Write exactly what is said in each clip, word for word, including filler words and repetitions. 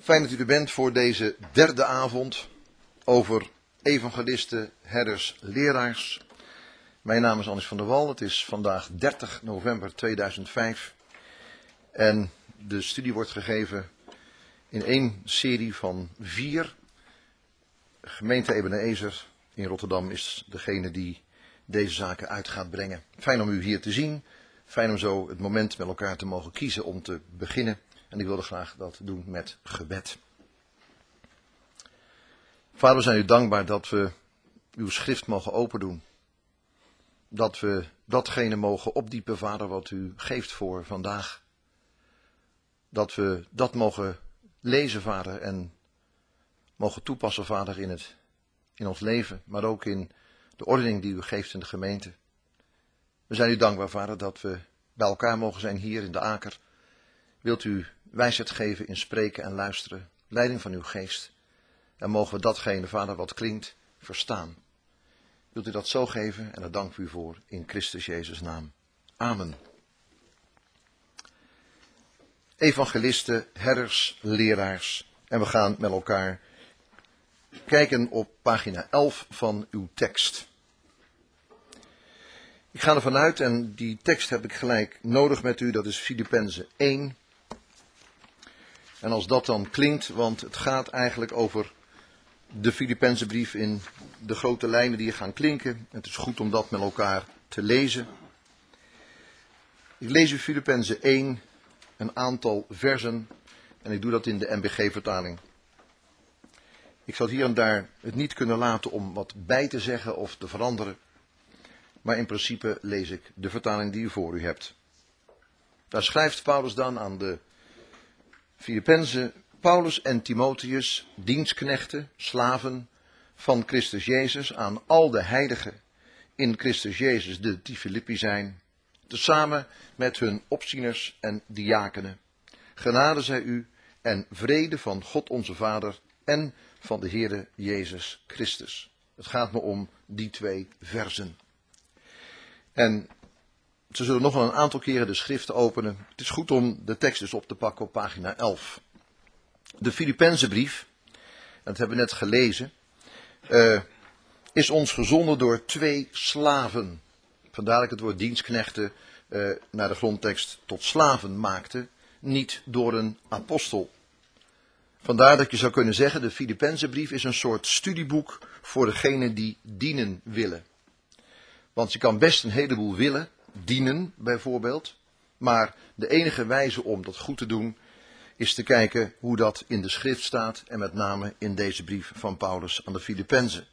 Fijn dat u er bent voor deze derde avond over evangelisten, herders, leraars. Mijn naam is Anders van der Wal. Het is vandaag dertig november tweeduizend vijf en de studie wordt gegeven in één serie van vier. Gemeente Ebenezer in Rotterdam is degene die deze zaken uit gaat brengen. Fijn om u hier te zien. Fijn om zo het moment met elkaar te mogen kiezen om te beginnen. En ik wilde graag dat doen met gebed. Vader, we zijn u dankbaar dat we uw schrift mogen opendoen. Dat we datgene mogen opdiepen, Vader, wat u geeft voor vandaag. Dat we dat mogen lezen, Vader, en mogen toepassen, Vader, in, het, in ons leven. Maar ook in de ordening die u geeft in de gemeente. We zijn u dankbaar, Vader, dat we bij elkaar mogen zijn hier in de Aker. Wilt u wijsheid geven in spreken en luisteren, leiding van uw geest. En mogen we datgene, Vader, wat klinkt, verstaan. Wilt u dat zo geven en daar dank u voor in Christus Jezus' naam. Amen. Evangelisten, herders, leraars. En we gaan met elkaar kijken op pagina elf van uw tekst. Ik ga ervan uit, en die tekst heb ik gelijk nodig met u, dat is Filippenzen één. En als dat dan klinkt, want het gaat eigenlijk over de Filippenzenbrief in de grote lijnen die gaan klinken. Het is goed om dat met elkaar te lezen. Ik lees u Filippenzen één, een aantal versen, en ik doe dat in de N B G-vertaling. Ik zal hier en daar het niet kunnen laten om wat bij te zeggen of te veranderen. Maar in principe lees ik de vertaling die u voor u hebt. Daar schrijft Paulus dan aan de Filippenzen: Paulus en Timotheus, dienstknechten, slaven van Christus Jezus, aan al de heiligen in Christus Jezus, de die Filippi zijn, tezamen met hun opzieners en diakenen. Genade zij u en vrede van God onze Vader en van de Heere Jezus Christus. Het gaat me om die twee versen. En ze zullen nog wel een aantal keren de schrift openen. Het is goed om de tekst dus op te pakken op pagina elf. De Filippenzenbrief, dat hebben we net gelezen, uh, is ons gezonden door twee slaven. Vandaar dat ik het woord dienstknechten uh, naar de grondtekst tot slaven maakte, niet door een apostel. Vandaar dat je zou kunnen zeggen, de Filippenzenbrief is een soort studieboek voor degenen die dienen willen. Want je kan best een heleboel willen, dienen bijvoorbeeld, maar de enige wijze om dat goed te doen is te kijken hoe dat in de schrift staat en met name in deze brief van Paulus aan de Filippenzen.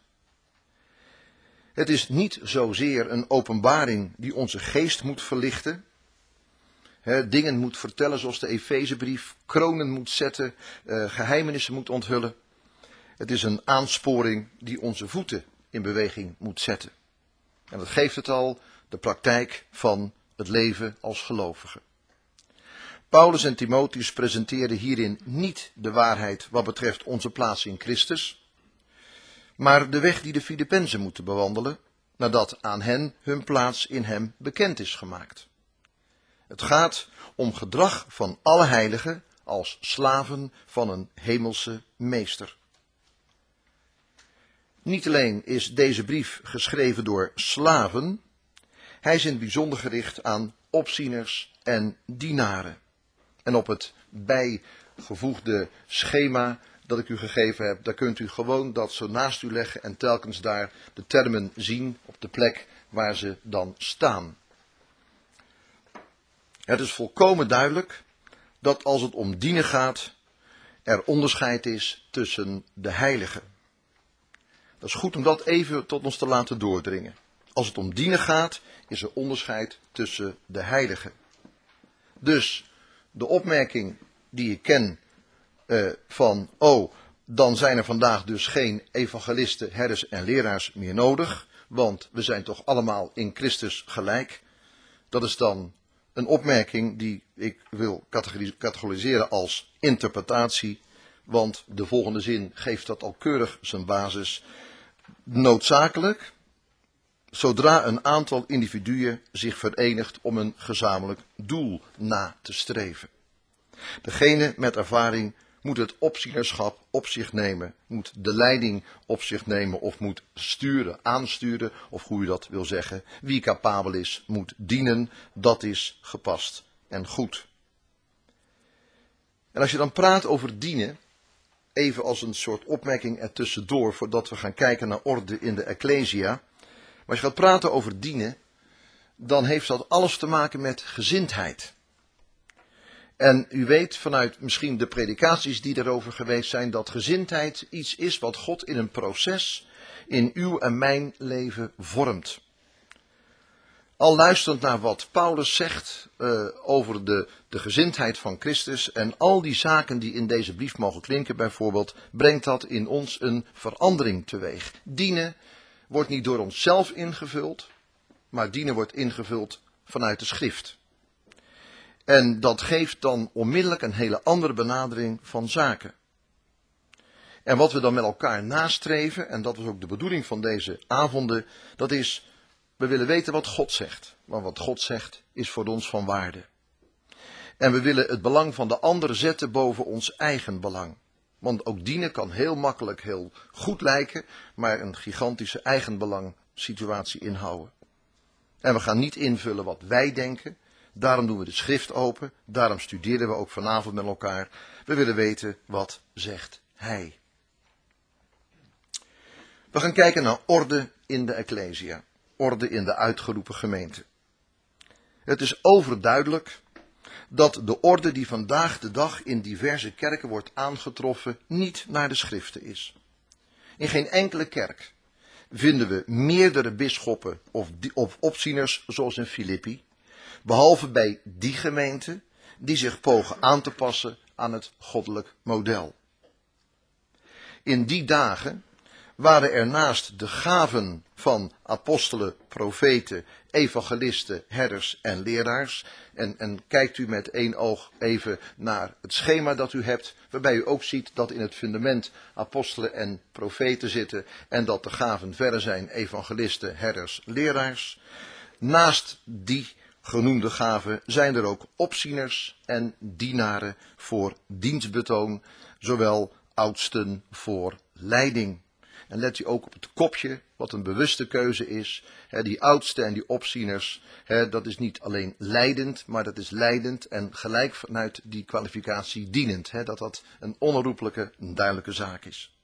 Het is niet zozeer een openbaring die onze geest moet verlichten, He, dingen moet vertellen zoals de Efezebrief, kronen moet zetten, uh, geheimenissen moet onthullen. Het is een aansporing die onze voeten in beweging moet zetten. En dat geeft het al, de praktijk van het leven als gelovige. Paulus en Timotheus presenteerden hierin niet de waarheid wat betreft onze plaats in Christus, maar de weg die de Filippenzen moeten bewandelen, nadat aan hen hun plaats in hem bekend is gemaakt. Het gaat om gedrag van alle heiligen als slaven van een hemelse meester. Niet alleen is deze brief geschreven door slaven, hij is in het bijzonder gericht aan opzieners en dienaren. En op het bijgevoegde schema dat ik u gegeven heb, daar kunt u gewoon dat zo naast u leggen en telkens daar de termen zien op de plek waar ze dan staan. Het is volkomen duidelijk dat als het om dienen gaat, er onderscheid is tussen de heiligen. Dat is goed om dat even tot ons te laten doordringen. Als het om dienen gaat, is er onderscheid tussen de heiligen. Dus de opmerking die ik ken uh, van, oh, dan zijn er vandaag dus geen evangelisten, herders en leraars meer nodig, want we zijn toch allemaal in Christus gelijk. Dat is dan een opmerking die ik wil categoriseren als interpretatie, want de volgende zin geeft dat al keurig zijn basis. Noodzakelijk, zodra een aantal individuen zich verenigt om een gezamenlijk doel na te streven. Degene met ervaring moet het opzienerschap op zich nemen, moet de leiding op zich nemen of moet sturen, aansturen, of hoe u dat wil zeggen. Wie capabel is, moet dienen, dat is gepast en goed. En als je dan praat over dienen, even als een soort opmerking ertussendoor, voordat we gaan kijken naar orde in de Ecclesia. Maar als je gaat praten over dienen, dan heeft dat alles te maken met gezindheid. En u weet vanuit misschien de predikaties die erover geweest zijn, dat gezindheid iets is wat God in een proces in uw en mijn leven vormt. Al luisterend naar wat Paulus zegt uh, over de, de gezindheid van Christus en al die zaken die in deze brief mogen klinken bijvoorbeeld, brengt dat in ons een verandering teweeg. Dienen wordt niet door onszelf ingevuld, maar dienen wordt ingevuld vanuit de schrift. En dat geeft dan onmiddellijk een hele andere benadering van zaken. En wat we dan met elkaar nastreven, en dat was ook de bedoeling van deze avonden, dat is, we willen weten wat God zegt. Want wat God zegt is voor ons van waarde. En we willen het belang van de ander zetten boven ons eigen belang. Want ook dienen kan heel makkelijk heel goed lijken, maar een gigantische eigenbelang situatie inhouden. En we gaan niet invullen wat wij denken. Daarom doen we de schrift open. Daarom studeren we ook vanavond met elkaar. We willen weten wat zegt hij. We gaan kijken naar orde in de Ecclesia. Orde in de uitgeroepen gemeente. Het is overduidelijk dat de orde die vandaag de dag in diverse kerken wordt aangetroffen niet naar de schriften is. In geen enkele kerk vinden we meerdere bisschoppen of, of opzieners zoals in Filippi, behalve bij die gemeenten die zich pogen aan te passen aan het goddelijk model. In die dagen waren er naast de gaven van apostelen, profeten, evangelisten, herders en leraars. En, en kijkt u met één oog even naar het schema dat u hebt, waarbij u ook ziet dat in het fundament apostelen en profeten zitten en dat de gaven verder zijn evangelisten, herders, leraars. Naast die genoemde gaven zijn er ook opzieners en dienaren voor dienstbetoon, zowel oudsten voor leiding. En let u ook op het kopje, wat een bewuste keuze is. He, die oudsten en die opzieners, he, dat is niet alleen leidend, maar dat is leidend en gelijk vanuit die kwalificatie dienend. He, dat dat een onherroepelijke, een duidelijke zaak is.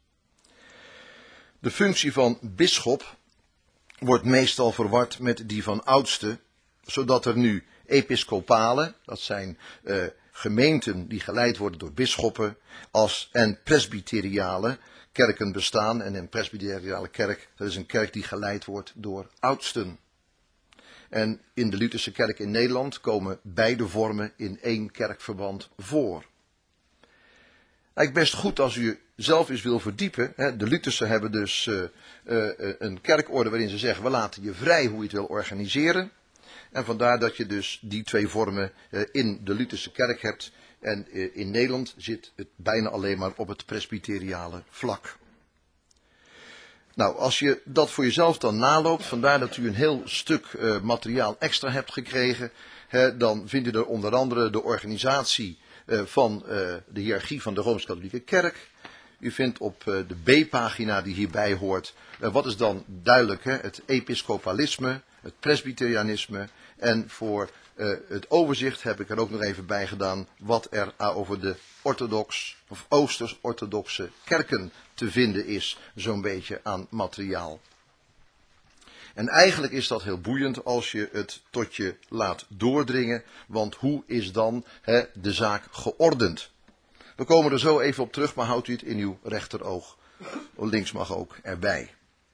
De functie van bisschop wordt meestal verward met die van oudste, zodat er nu episcopale, dat zijn uh, gemeenten die geleid worden door bisschoppen, als, en presbyteriale kerken bestaan. En een presbyteriale kerk, dat is een kerk die geleid wordt door oudsten. En in de Lutherse kerk in Nederland komen beide vormen in één kerkverband voor. Eigenlijk best goed als u zelf eens wil verdiepen. De Luthersen hebben dus uh, uh, een kerkorde waarin ze zeggen, we laten je vrij hoe je het wil organiseren. En vandaar dat je dus die twee vormen uh, in de Lutherse kerk hebt. En uh, in Nederland zit het bijna alleen maar op het presbyteriale vlak. Nou, als je dat voor jezelf dan naloopt, vandaar dat u een heel stuk uh, materiaal extra hebt gekregen, hè, dan vindt u er onder andere de organisatie uh, van uh, de hiërarchie van de Rooms-Katholieke Kerk. U vindt op uh, de B-pagina die hierbij hoort, uh, wat is dan duidelijk, hè, het episcopalisme, het presbyterianisme en voor uh, het overzicht heb ik er ook nog even bij gedaan wat er over de orthodox of oosters-orthodoxe kerken te vinden is, zo'n beetje aan materiaal. En eigenlijk is dat heel boeiend als je het tot je laat doordringen, want hoe is dan hè, de zaak geordend? We komen er zo even op terug, maar houdt u het in uw rechteroog. Links mag ook erbij.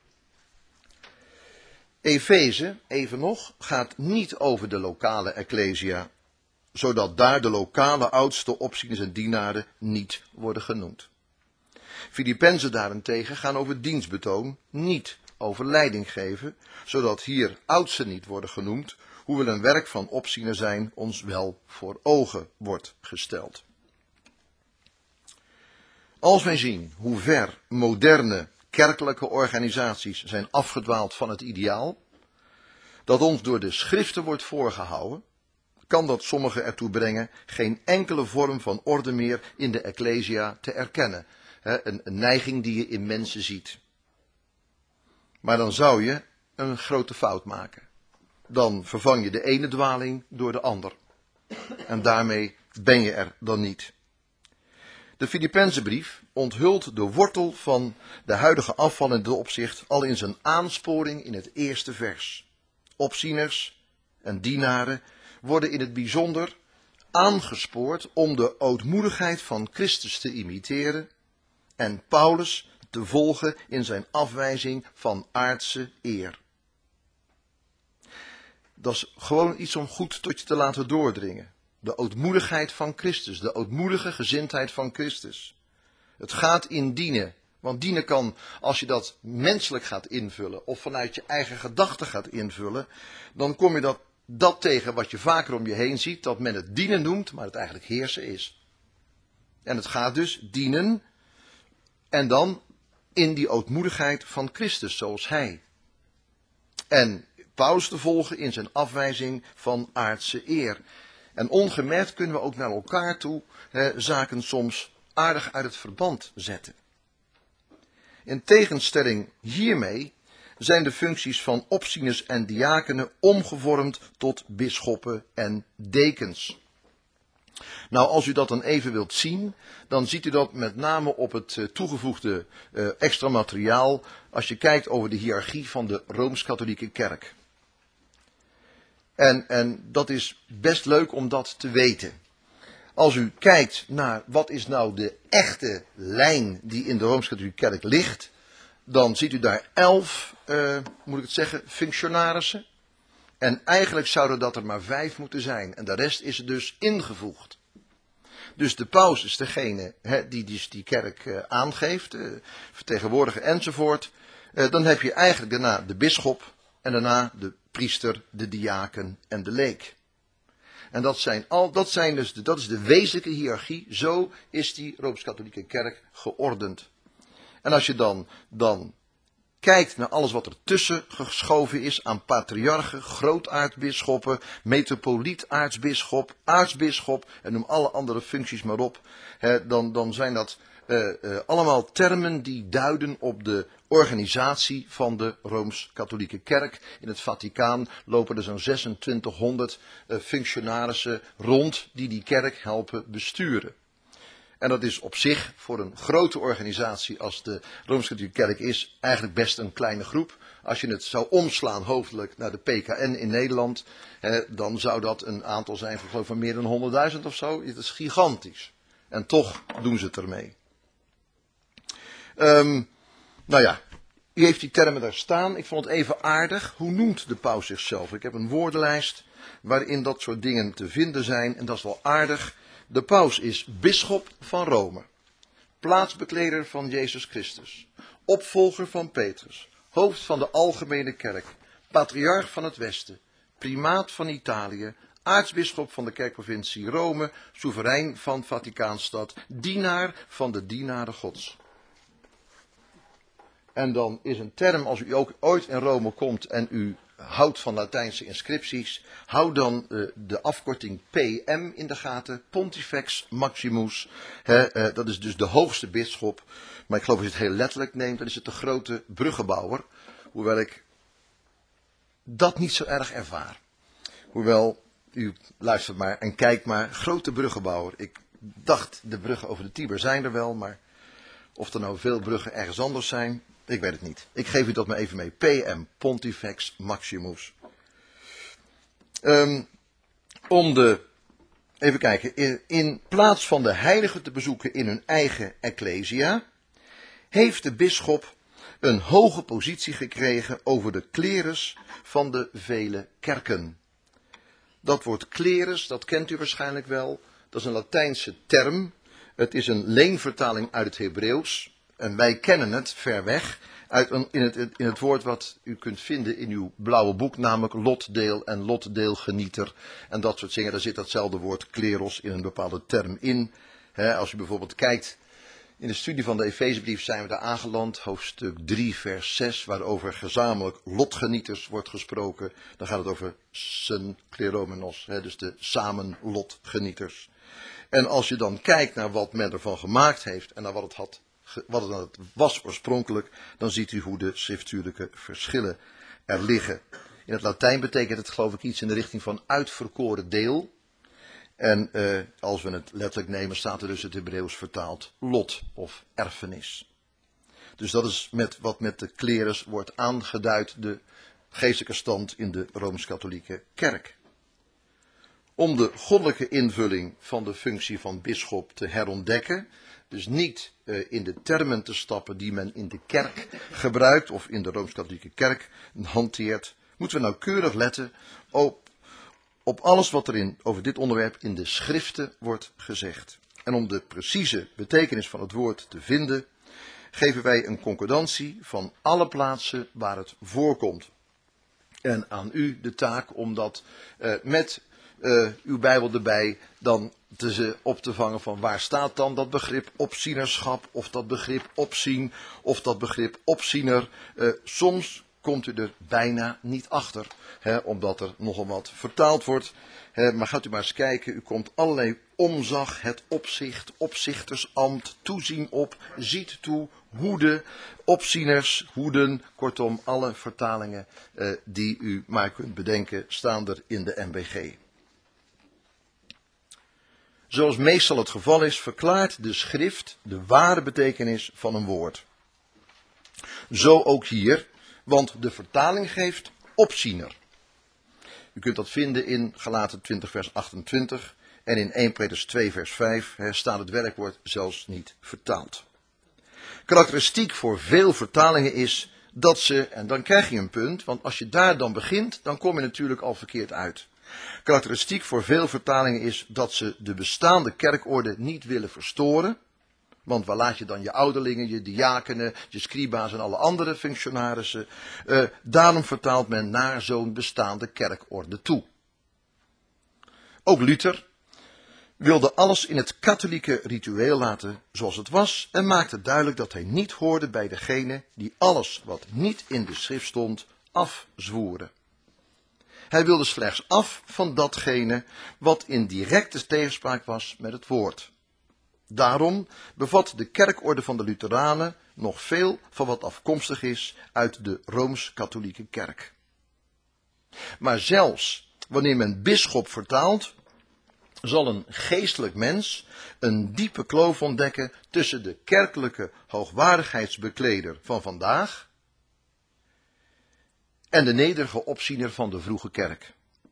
Efeze, even nog, gaat niet over de lokale ecclesia, zodat daar de lokale oudste opzieners en dienaren niet worden genoemd. Filippenzen daarentegen gaan over dienstbetoon, niet over leiding geven, zodat hier oudsten niet worden genoemd, hoewel een werk van opziener zijn ons wel voor ogen wordt gesteld. Als wij zien hoe ver moderne kerkelijke organisaties zijn afgedwaald van het ideaal, dat ons door de schriften wordt voorgehouden, kan dat sommigen ertoe brengen geen enkele vorm van orde meer in de Ecclesia te erkennen. He, een, een neiging die je in mensen ziet. Maar dan zou je een grote fout maken. Dan vervang je de ene dwaling door de ander. En daarmee ben je er dan niet. De Filippenzenbrief onthult de wortel van de huidige afval in dit opzicht al in zijn aansporing in het eerste vers. Opzieners en dienaren worden in het bijzonder aangespoord om de ootmoedigheid van Christus te imiteren en Paulus te volgen in zijn afwijzing van aardse eer. Dat is gewoon iets om goed tot je te laten doordringen. De ootmoedigheid van Christus, de ootmoedige gezindheid van Christus. Het gaat in dienen, want dienen kan, als je dat menselijk gaat invullen of vanuit je eigen gedachten gaat invullen, dan kom je dat, dat tegen wat je vaker om je heen ziet, dat men het dienen noemt, maar het eigenlijk heersen is. En het gaat dus dienen en dan in die ootmoedigheid van Christus, zoals hij. En Paulus te volgen in zijn afwijzing van aardse eer. En ongemerkt kunnen we ook naar elkaar toe hè, zaken soms aardig uit het verband zetten. In tegenstelling hiermee zijn de functies van opzieners en diakenen omgevormd tot bisschoppen en dekens. Nou, als u dat dan even wilt zien, dan ziet u dat met name op het uh, toegevoegde uh, extra materiaal als je kijkt over de hiërarchie van de Rooms-Katholieke Kerk. En, en dat is best leuk om dat te weten. Als u kijkt naar wat is nou de echte lijn die in de Rooms-Katholieke Kerk ligt, dan ziet u daar elf, uh, moet ik het zeggen, functionarissen. En eigenlijk zouden dat er maar vijf moeten zijn. En de rest is er dus ingevoegd. Dus de paus is degene hè, die, die die kerk uh, aangeeft, uh, vertegenwoordiger enzovoort. Uh, dan heb je eigenlijk daarna de bisschop en daarna de priester, de diaken en de leek. En dat zijn al, dat zijn dus de, dat is de wezenlijke hiërarchie. Zo is die Rooms-Katholieke Kerk geordend. En als je dan, dan kijkt naar alles wat er tussen geschoven is aan patriarchen, grootaartsbisschoppen, metropolietaartsbisschop, aartsbisschop en noem alle andere functies maar op, hè, dan, dan zijn dat uh, uh, allemaal termen die duiden op de organisatie van de Rooms-Katholieke Kerk. In het Vaticaan lopen er zo'n zesentwintighonderd uh, functionarissen rond die die kerk helpen besturen. En dat is op zich voor een grote organisatie als de Rooms-Katholieke Kerk is eigenlijk best een kleine groep. Als je het zou omslaan hoofdelijk naar de P K N in Nederland, hè, dan zou dat een aantal zijn van, geloof ik, van meer dan honderdduizend of zo. Het is gigantisch. En toch doen ze het ermee. Um, nou ja, u heeft die termen daar staan. Ik vond het even aardig. Hoe noemt de paus zichzelf? Ik heb een woordenlijst waarin dat soort dingen te vinden zijn en dat is wel aardig. De paus is bisschop van Rome, plaatsbekleder van Jezus Christus, opvolger van Petrus, hoofd van de algemene kerk, patriarch van het Westen, primaat van Italië, aartsbisschop van de kerkprovincie Rome, soeverein van Vaticaanstad, dienaar van de dienaren Gods. En dan is een term, als u ook ooit in Rome komt en u houdt van Latijnse inscripties, hou dan uh, de afkorting P M in de gaten, Pontifex Maximus, hè, uh, dat is dus de hoogste bisschop, maar ik geloof als je het heel letterlijk neemt, dan is het de grote bruggenbouwer, hoewel ik dat niet zo erg ervaar. Hoewel, u luistert maar en kijkt maar, grote bruggenbouwer, ik dacht de bruggen over de Tiber zijn er wel, maar of er nou veel bruggen ergens anders zijn, ik weet het niet. Ik geef u dat maar even mee. P M, Pontifex Maximus. Um, om de, even kijken, in, in plaats van de heiligen te bezoeken in hun eigen ecclesia, heeft de bisschop een hoge positie gekregen over de klerus van de vele kerken. Dat woord klerus, dat kent u waarschijnlijk wel. Dat is een Latijnse term. Het is een leenvertaling uit het Hebreeuws. En wij kennen het ver weg uit een, in, het, in het woord wat u kunt vinden in uw blauwe boek, namelijk lotdeel en lotdeelgenieter. En dat soort dingen, daar zit datzelfde woord kleros in een bepaalde term in. He, als u bijvoorbeeld kijkt In de studie van de Efezebrief zijn we daar aangeland, hoofdstuk drie, vers zes, waarover gezamenlijk lotgenieters wordt gesproken. Dan gaat het over synkleromenos, dus de samen lotgenieters. En als je dan kijkt naar wat men ervan gemaakt heeft en naar wat het, had, wat het was oorspronkelijk, dan ziet u hoe de schriftuurlijke verschillen er liggen. In het Latijn betekent het geloof ik iets in de richting van uitverkoren deel. En uh, als we het letterlijk nemen, staat er dus het Hebreeuws vertaald lot of erfenis. Dus dat is met wat met de klerus wordt aangeduid, de geestelijke stand in de Rooms-Katholieke Kerk. Om de goddelijke invulling van de functie van bisschop te herontdekken, dus niet uh, in de termen te stappen die men in de kerk gebruikt of in de Rooms-Katholieke Kerk hanteert, moeten we nauwkeurig letten op Op alles wat er in, over dit onderwerp in de schriften wordt gezegd. En om de precieze betekenis van het woord te vinden, geven wij een concordantie van alle plaatsen waar het voorkomt. En aan u de taak om dat uh, met uh, uw Bijbel erbij dan te, op te vangen van waar staat dan dat begrip opzienerschap, of dat begrip opzien, of dat begrip opziener. Uh, soms komt u er bijna niet achter, hè, omdat er nogal wat vertaald wordt. Hè, maar gaat u maar eens kijken, u komt allerlei omzag, het opzicht, opzichterambt, toezien op, ziet toe, hoede, opzieners, hoeden, kortom alle vertalingen eh, die u maar kunt bedenken staan er in de N B G. Zoals meestal het geval is, verklaart de schrift de ware betekenis van een woord. Zo ook hier. Want de vertaling geeft opziener. U kunt dat vinden in Galaten twintig vers achtentwintig en in eerste Petrus twee vers vijf hè, staat het werkwoord zelfs niet vertaald. Karakteristiek voor veel vertalingen is dat ze, en dan krijg je een punt, want als je daar dan begint, dan kom je natuurlijk al verkeerd uit. Karakteristiek voor veel vertalingen is dat ze de bestaande kerkorde niet willen verstoren. Want waar laat je dan je ouderlingen, je diakenen, je scriba's en alle andere functionarissen? Uh, daarom vertaalt men naar zo'n bestaande kerkorde toe. Ook Luther wilde alles in het katholieke ritueel laten zoals het was en maakte duidelijk dat hij niet hoorde bij degene die alles wat niet in de schrift stond afzwoeren. Hij wilde slechts af van datgene wat in directe tegenspraak was met het woord. Daarom bevat de kerkorde van de Lutheranen nog veel van wat afkomstig is uit de Rooms-Katholieke Kerk. Maar zelfs wanneer men bisschop vertaalt, zal een geestelijk mens een diepe kloof ontdekken tussen de kerkelijke hoogwaardigheidsbekleder van vandaag en de nederige opziener van de vroege kerk.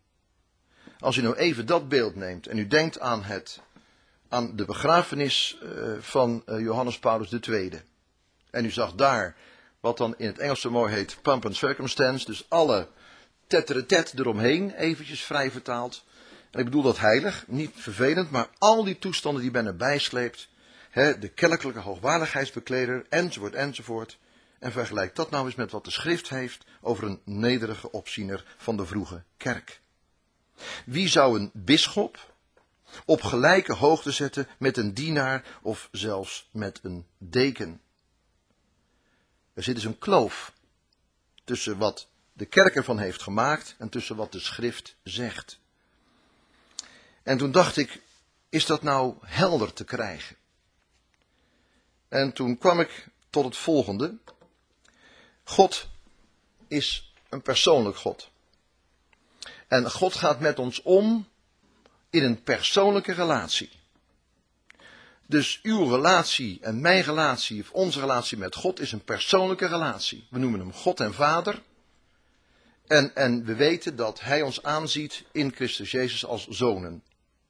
Als u nou even dat beeld neemt en u denkt aan het aan de begrafenis uh, van uh, Johannes Paulus de Tweede. En u zag daar wat dan in het Engels zo mooi heet pomp and circumstance, dus alle tetteret eromheen, eventjes vrij vertaald. En ik bedoel dat heilig, niet vervelend, maar al die toestanden die men erbij sleept, hè, de kerkelijke hoogwaardigheidsbekleder, enzovoort, enzovoort. En vergelijk dat nou eens met wat de schrift heeft over een nederige opziener van de vroege kerk. Wie zou een bisschop op gelijke hoogte zetten met een dienaar of zelfs met een deken? Er zit dus een kloof tussen wat de kerk ervan heeft gemaakt en tussen wat de schrift zegt. En toen dacht ik, is dat nou helder te krijgen? En toen kwam ik tot het volgende. God is een persoonlijk God. En God gaat met ons om in een persoonlijke relatie. Dus uw relatie en mijn relatie, of onze relatie met God, is een persoonlijke relatie. We noemen hem God en Vader. En, en we weten dat Hij ons aanziet in Christus Jezus als zonen.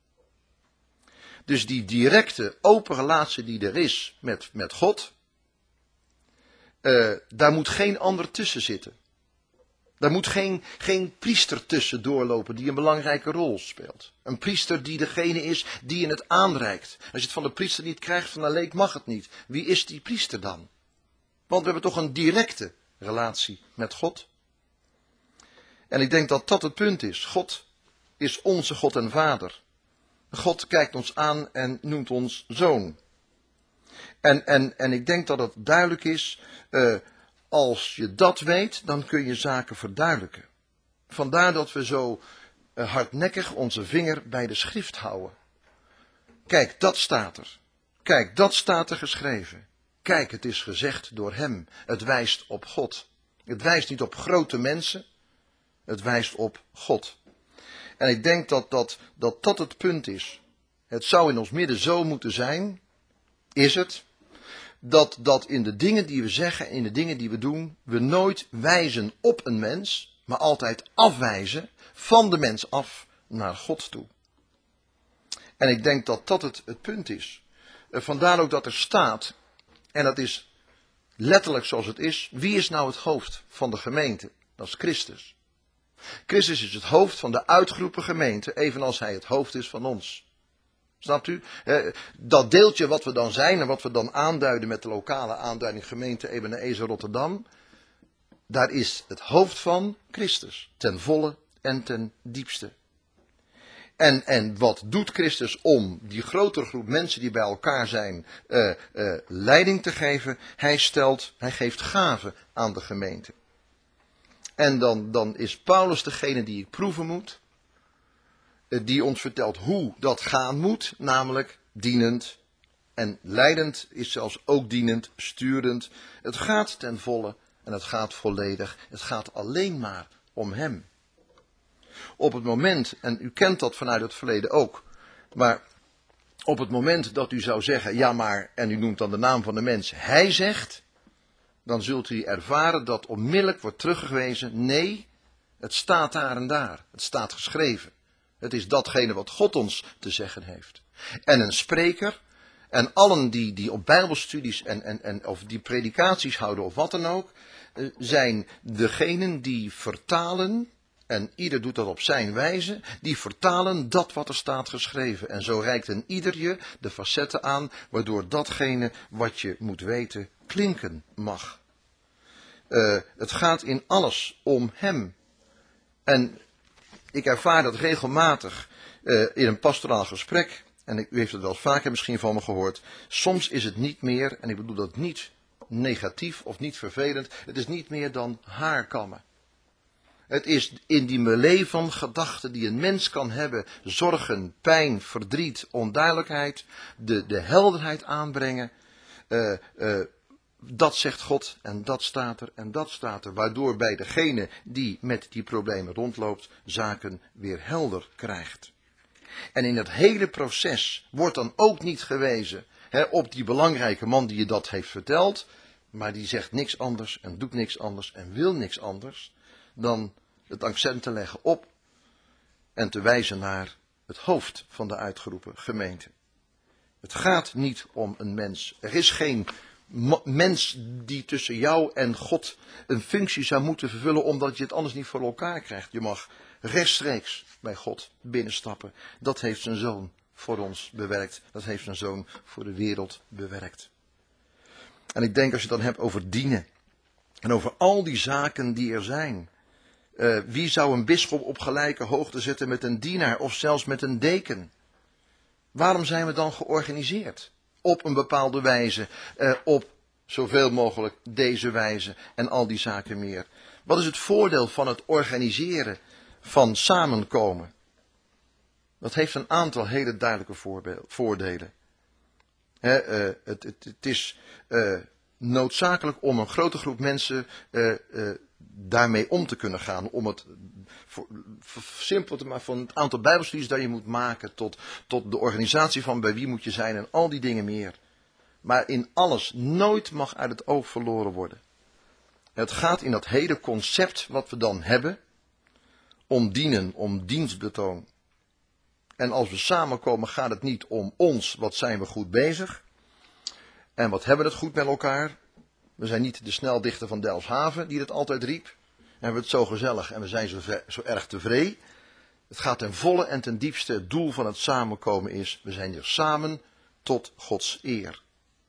Dus die directe, open relatie die er is met, met God, uh, daar moet geen ander tussen zitten. Daar moet geen, geen priester tussen doorlopen die een belangrijke rol speelt. Een priester die degene is die je het aanreikt. Als je het van de priester niet krijgt, van de leek mag het niet. Wie is die priester dan? Want we hebben toch een directe relatie met God. En ik denk dat dat het punt is. God is onze God en Vader. God kijkt ons aan en noemt ons zoon. En, en, en ik denk dat het duidelijk is, uh, als je dat weet, dan kun je zaken verduidelijken. Vandaar dat we zo uh, hardnekkig onze vinger bij de schrift houden. Kijk, dat staat er. Kijk, dat staat er geschreven. Kijk, het is gezegd door hem. Het wijst op God. Het wijst niet op grote mensen. Het wijst op God. En ik denk dat dat, dat dat het punt is. Het zou in ons midden zo moeten zijn, is het, dat, dat in de dingen die we zeggen, in de dingen die we doen, we nooit wijzen op een mens, maar altijd afwijzen van de mens af naar God toe. En ik denk dat dat het, het punt is. Vandaar ook dat er staat, en dat is letterlijk zoals het is, wie is nou het hoofd van de gemeente? Dat is Christus. Christus is het hoofd van de uitgeroepen gemeente, evenals hij het hoofd is van ons. Snapt u? Dat deeltje wat we dan zijn en wat we dan aanduiden met de lokale aanduiding gemeente Ebenezer Rotterdam, daar is het hoofd van Christus, ten volle en ten diepste. En, en wat doet Christus om die grotere groep mensen die bij elkaar zijn uh, uh, leiding te geven? Hij stelt, hij geeft gaven aan de gemeente. En dan, dan is Paulus degene die ik proeven moet, uh, die ons vertelt hoe dat gaan moet, namelijk dienend. En leidend is zelfs ook dienend, sturend. Het gaat ten volle en het gaat volledig. Het gaat alleen maar om hem. Op het moment, en u kent dat vanuit het verleden ook, maar op het moment dat u zou zeggen, ja maar, en u noemt dan de naam van de mens, hij zegt, dan zult u ervaren dat onmiddellijk wordt teruggewezen, nee, het staat daar en daar, het staat geschreven. Het is datgene wat God ons te zeggen heeft. En een spreker, en allen die, die op bijbelstudies en, en, en of die predikaties houden of wat dan ook, zijn degenen die vertalen, en ieder doet dat op zijn wijze, die vertalen dat wat er staat geschreven. En zo reikt een ieder je de facetten aan, waardoor datgene wat je moet weten klinken mag. Uh, het gaat in alles om hem. En ik ervaar dat regelmatig uh, in een pastoraal gesprek, en u heeft het wel eens vaker misschien van me gehoord, soms is het niet meer, en ik bedoel dat niet negatief of niet vervelend, het is niet meer dan haarkammen. Het is in die melee van gedachten die een mens kan hebben, zorgen, pijn, verdriet, onduidelijkheid, de, de helderheid aanbrengen. Uh, uh, dat zegt God en dat staat er en dat staat er. Waardoor bij degene die met die problemen rondloopt, zaken weer helder krijgt. En in het hele proces wordt dan ook niet gewezen hè, op die belangrijke man die je dat heeft verteld. Maar die zegt niks anders en doet niks anders en wil niks anders dan het accent te leggen op en te wijzen naar het hoofd van de uitgeroepen gemeente. Het gaat niet om een mens. Er is geen mens die tussen jou en God een functie zou moeten vervullen omdat je het anders niet voor elkaar krijgt. Je mag rechtstreeks bij God binnenstappen. Dat heeft zijn zoon voor ons bewerkt. Dat heeft zijn zoon voor de wereld bewerkt. En ik denk als je het dan hebt over dienen en over al die zaken die er zijn. Uh, wie zou een bisschop op gelijke hoogte zetten met een dienaar of zelfs met een deken? Waarom zijn we dan georganiseerd? Op een bepaalde wijze, uh, op zoveel mogelijk deze wijze en al die zaken meer. Wat is het voordeel van het organiseren van samenkomen? Dat heeft een aantal hele duidelijke voordelen. He, uh, het, het, het is uh, noodzakelijk om een grote groep mensen uh, uh, daarmee om te kunnen gaan. Om het voor, voor, simpel te maken van het aantal bijbelstudies dat je moet maken. Tot, tot de organisatie van bij wie moet je zijn en al die dingen meer. Maar in alles nooit mag uit het oog verloren worden. Het gaat in dat hele concept wat we dan hebben. Om dienen, om dienstbetoon. En als we samenkomen gaat het niet om ons, wat zijn we goed bezig. En wat hebben we het goed met elkaar. We zijn niet de sneldichter van Delfshaven die dat altijd riep. En we hebben het zo gezellig en we zijn zo, zo erg tevreden. Het gaat ten volle en ten diepste. Het doel van het samenkomen is, we zijn hier samen tot Gods eer.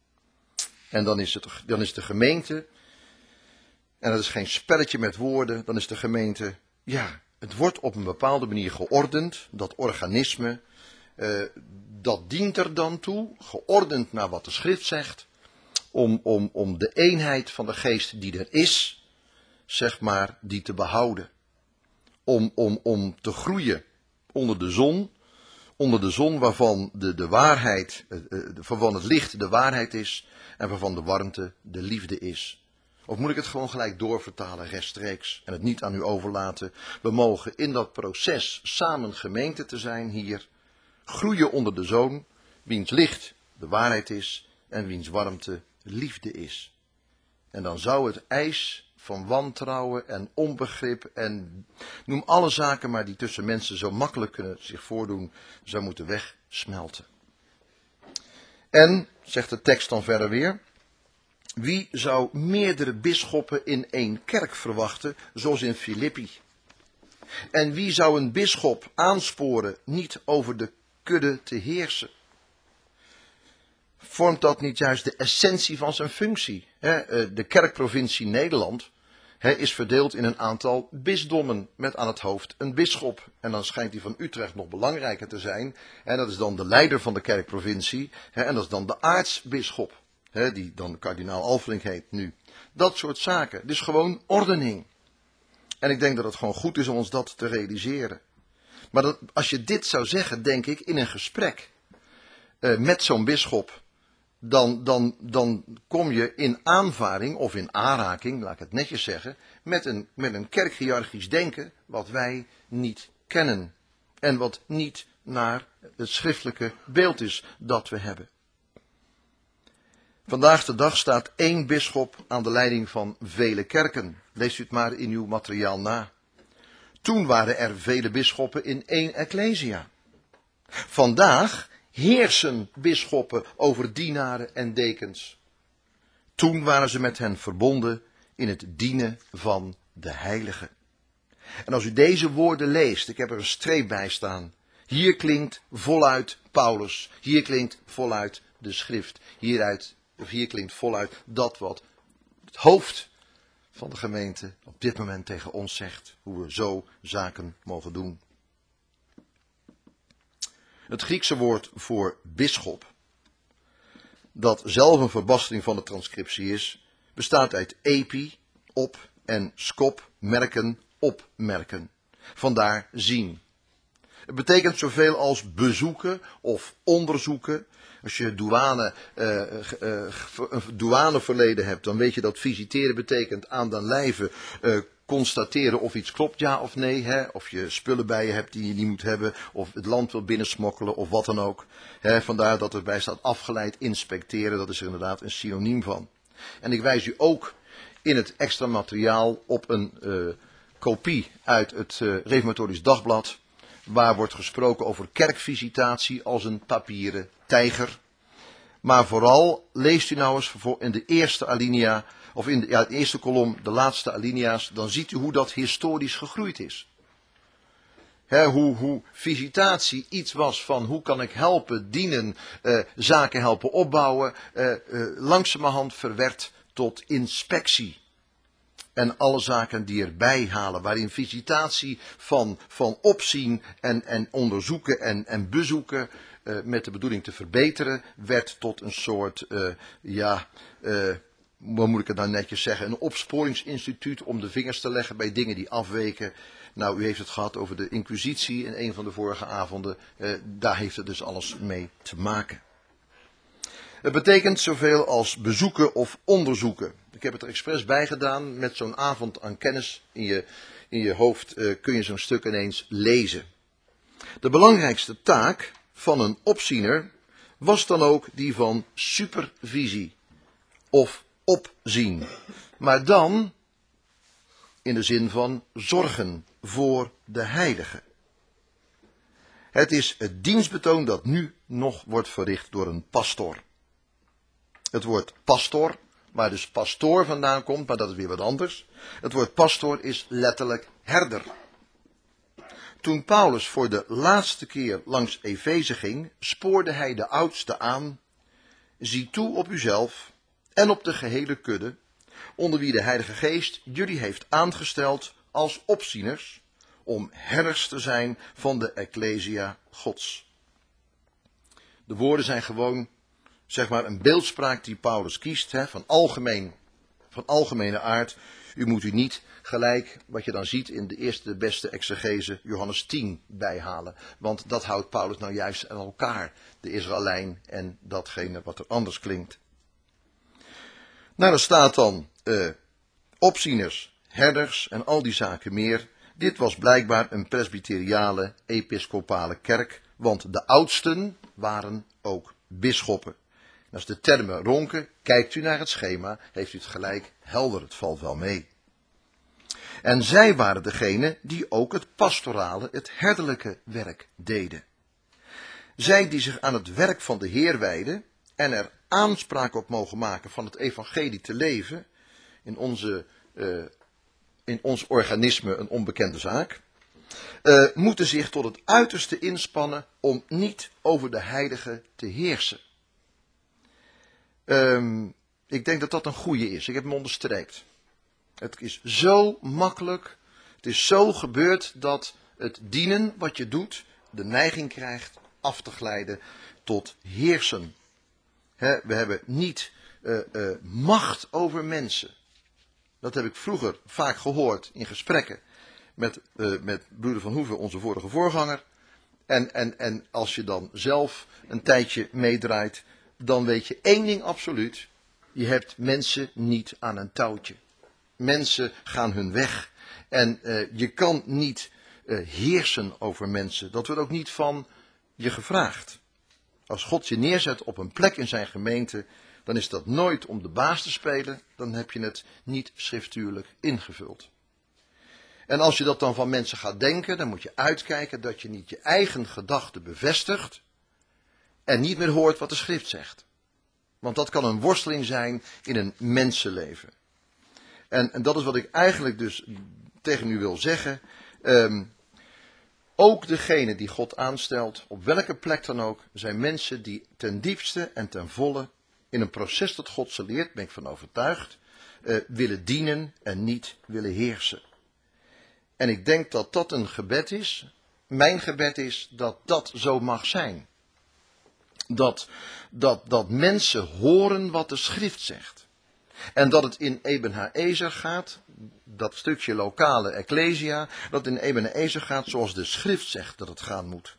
En dan is, het, dan is de gemeente, en dat is geen spelletje met woorden, dan is de gemeente, ja, het wordt op een bepaalde manier geordend, dat organisme, uh, dat dient er dan toe, geordend naar wat de schrift zegt. om, om, om de eenheid van de geest die er is, zeg maar, die te behouden. Om, om, om te groeien onder de zon, onder de zon waarvan de, de waarheid, waarvan het licht de waarheid is en waarvan de warmte de liefde is. Of moet ik het gewoon gelijk doorvertalen rechtstreeks en het niet aan u overlaten? We mogen in dat proces samen gemeente te zijn hier, groeien onder de zoon, wiens licht de waarheid is en wiens warmte liefde is. En dan zou het ijs van wantrouwen en onbegrip en noem alle zaken maar die tussen mensen zo makkelijk kunnen zich voordoen, zou moeten wegsmelten. En, zegt de tekst dan verder weer, wie zou meerdere bisschoppen in één kerk verwachten, zoals in Filippi? En wie zou een bisschop aansporen niet over de kudde te heersen? Vormt dat niet juist de essentie van zijn functie? De kerkprovincie Nederland is verdeeld in een aantal bisdommen met aan het hoofd een bisschop. En dan schijnt die van Utrecht nog belangrijker te zijn. En dat is dan de leider van de kerkprovincie. En dat is dan de aartsbisschop. Die dan kardinaal Alfrink heet nu. Dat soort zaken. Dus gewoon ordening. En ik denk dat het gewoon goed is om ons dat te realiseren. Maar dat, als je dit zou zeggen, denk ik, in een gesprek uh, met zo'n bisschop, dan, dan, dan kom je in aanvaring of in aanraking, laat ik het netjes zeggen, met een, met een kerkhiërarchisch denken wat wij niet kennen. En wat niet naar het schriftelijke beeld is dat we hebben. Vandaag de dag staat één bisschop aan de leiding van vele kerken. Leest u het maar in uw materiaal na. Toen waren er vele bisschoppen in één ecclesia. Vandaag heersen bisschoppen over dienaren en dekens. Toen waren ze met hen verbonden in het dienen van de heiligen. En als u deze woorden leest, ik heb er een streep bij staan. Hier klinkt voluit Paulus. Hier klinkt voluit de schrift. Hieruit, of hier klinkt voluit dat wat het hoofd van de gemeente op dit moment tegen ons zegt. Hoe we zo zaken mogen doen. Het Griekse woord voor bisschop, dat zelf een verbastering van de transcriptie is, bestaat uit epi, op, en skop, merken, opmerken. Vandaar zien. Het betekent zoveel als bezoeken of onderzoeken. Als je douane, uh, uh, een douaneverleden hebt, dan weet je dat visiteren betekent aan den lijve uh, constateren of iets klopt, ja of nee. Hè? Of je spullen bij je hebt die je niet moet hebben, of het land wil binnensmokkelen, of wat dan ook. Hè? Vandaar dat erbij staat afgeleid inspecteren, dat is er inderdaad een synoniem van. En ik wijs u ook in het extra materiaal op een uh, kopie uit het uh, Reformatorisch Dagblad, waar wordt gesproken over kerkvisitatie als een papieren tijger. Maar vooral leest u nou eens in de eerste alinea, of in de, ja, de eerste kolom, de laatste alinea's, dan ziet u hoe dat historisch gegroeid is. He, hoe, hoe visitatie iets was van hoe kan ik helpen, dienen, uh, zaken helpen opbouwen, uh, uh, langzamerhand verwerkt tot inspectie. En alle zaken die erbij halen, waarin visitatie van, van opzien en, en onderzoeken en, en bezoeken, uh, met de bedoeling te verbeteren, werd tot een soort, uh, ja, uh, hoe moet ik het nou netjes zeggen, een opsporingsinstituut om de vingers te leggen bij dingen die afweken. Nou, u heeft het gehad over de inquisitie in een van de vorige avonden, uh, daar heeft het dus alles mee te maken. Het betekent zoveel als bezoeken of onderzoeken. Ik heb het er expres bij gedaan, met zo'n avond aan kennis in je, in je hoofd uh, kun je zo'n stuk ineens lezen. De belangrijkste taak van een opziener was dan ook die van supervisie of opzien. Maar dan in de zin van zorgen voor de heiligen. Het is het dienstbetoon dat nu nog wordt verricht door een pastor. Het woord pastor, waar dus pastoor vandaan komt, maar dat is weer wat anders. Het woord pastor is letterlijk herder. Toen Paulus voor de laatste keer langs Efeze ging, spoorde hij de oudsten aan: zie toe op uzelf en op de gehele kudde, onder wie de Heilige Geest jullie heeft aangesteld als opzieners, om herders te zijn van de Ecclesia Gods. De woorden zijn gewoon zeg maar een beeldspraak die Paulus kiest, hè, van, algemeen, van algemene aard. U moet u niet gelijk, wat je dan ziet in de eerste beste exegese, Johannes tien bijhalen. Want dat houdt Paulus nou juist aan elkaar, de Israëlijn en datgene wat er anders klinkt. Nou, er staat dan uh, opzieners, herders en al die zaken meer. Dit was blijkbaar een presbyteriale, episcopale kerk, want de oudsten waren ook bisschoppen. En als de termen ronken, kijkt u naar het schema, heeft u het gelijk helder, het valt wel mee. En zij waren degene die ook het pastorale, het herderlijke werk deden. Zij die zich aan het werk van de Heer wijden en er aanspraak op mogen maken van het evangelie te leven, in, onze, uh, in ons organisme een onbekende zaak, uh, moeten zich tot het uiterste inspannen om niet over de heiligen te heersen. Um, ik denk dat dat een goede is. Ik heb hem onderstreept. Het is zo makkelijk, het is zo gebeurd dat het dienen wat je doet de neiging krijgt af te glijden tot heersen. He, we hebben niet uh, uh, macht over mensen. Dat heb ik vroeger vaak gehoord in gesprekken met, uh, met broeder Van Hoeven, onze vorige voorganger. En, en, en als je dan zelf een tijdje meedraait, dan weet je één ding absoluut. Je hebt mensen niet aan een touwtje. Mensen gaan hun weg. En uh, je kan niet uh, heersen over mensen. Dat wordt ook niet van je gevraagd. Als God je neerzet op een plek in zijn gemeente, dan is dat nooit om de baas te spelen. Dan heb je het niet schriftuurlijk ingevuld. En als je dat dan van mensen gaat denken, dan moet je uitkijken dat je niet je eigen gedachten bevestigt en niet meer hoort wat de schrift zegt. Want dat kan een worsteling zijn in een mensenleven. En, en dat is wat ik eigenlijk dus tegen u wil zeggen. Um, ook degene die God aanstelt, op welke plek dan ook, zijn mensen die ten diepste en ten volle in een proces dat God ze leert, ben ik van overtuigd, uh, willen dienen en niet willen heersen. En ik denk dat dat een gebed is. Mijn gebed is dat dat zo mag zijn. Dat, dat, dat mensen horen wat de schrift zegt. En dat het in Eben Haezer gaat, dat stukje lokale ecclesia, dat in Eben Haezer gaat zoals de schrift zegt dat het gaan moet.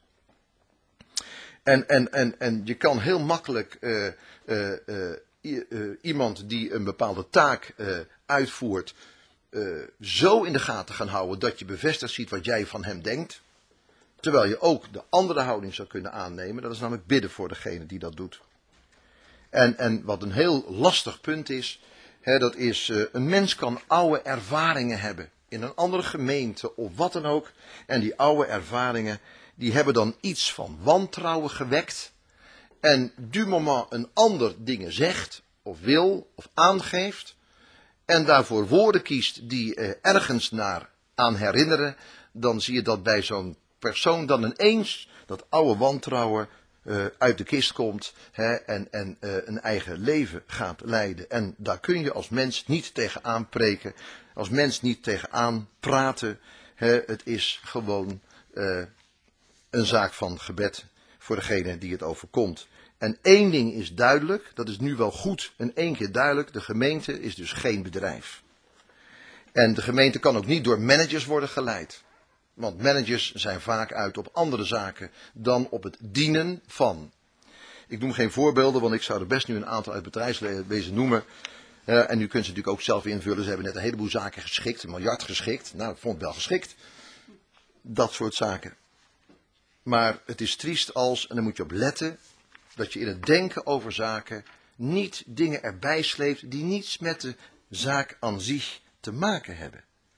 En, en, en, en je kan heel makkelijk uh, uh, uh, uh, iemand die een bepaalde taak uh, uitvoert, uh, zo in de gaten gaan houden dat je bevestigd ziet wat jij van hem denkt. Terwijl je ook de andere houding zou kunnen aannemen, dat is namelijk bidden voor degene die dat doet. En, en wat een heel lastig punt is, hè, dat is uh, een mens kan oude ervaringen hebben in een andere gemeente of wat dan ook. En die oude ervaringen, die hebben dan iets van wantrouwen gewekt. En du moment een ander dingen zegt of wil of aangeeft en daarvoor woorden kiest die uh, ergens naar aan herinneren, dan zie je dat bij zo'n persoon dan ineens dat oude wantrouwen uh, uit de kist komt hè, en, en uh, een eigen leven gaat leiden. En daar kun je als mens niet tegen aanpreken, als mens niet tegenaan praten. Hè, het is gewoon uh, een zaak van gebed voor degene die het overkomt. En één ding is duidelijk, dat is nu wel goed en één keer duidelijk, de gemeente is dus geen bedrijf. En de gemeente kan ook niet door managers worden geleid. Want managers zijn vaak uit op andere zaken dan op het dienen van. Ik noem geen voorbeelden, want ik zou er best nu een aantal uit het bedrijfswezen noemen. Uh, en u kunt ze natuurlijk ook zelf invullen. Ze hebben net een heleboel zaken geschikt, een miljard geschikt. Nou, ik vond het wel geschikt. Dat soort zaken. Maar het is triest als, en daar moet je op letten, dat je in het denken over zaken niet dingen erbij sleept die niets met de zaak aan zich te maken hebben.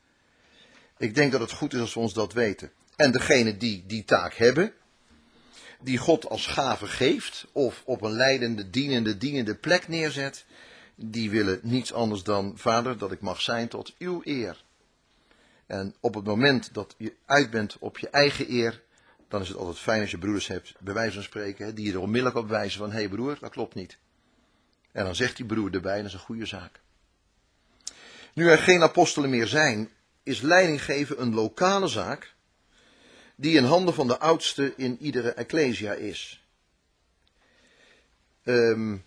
Ik denk dat het goed is als we ons dat weten. En degene die die taak hebben, die God als gave geeft, of op een leidende, dienende, dienende plek neerzet, die willen niets anders dan, Vader, dat ik mag zijn tot uw eer. En op het moment dat je uit bent op je eigen eer, dan is het altijd fijn als je broeders hebt, bij wijze van spreken, die je er onmiddellijk op wijzen van, hé hey broer, dat klopt niet. En dan zegt die broer erbij, en dat is een goede zaak. Nu er geen apostelen meer zijn, is leiding geven een lokale zaak, die in handen van de oudste in iedere ecclesia is. Um,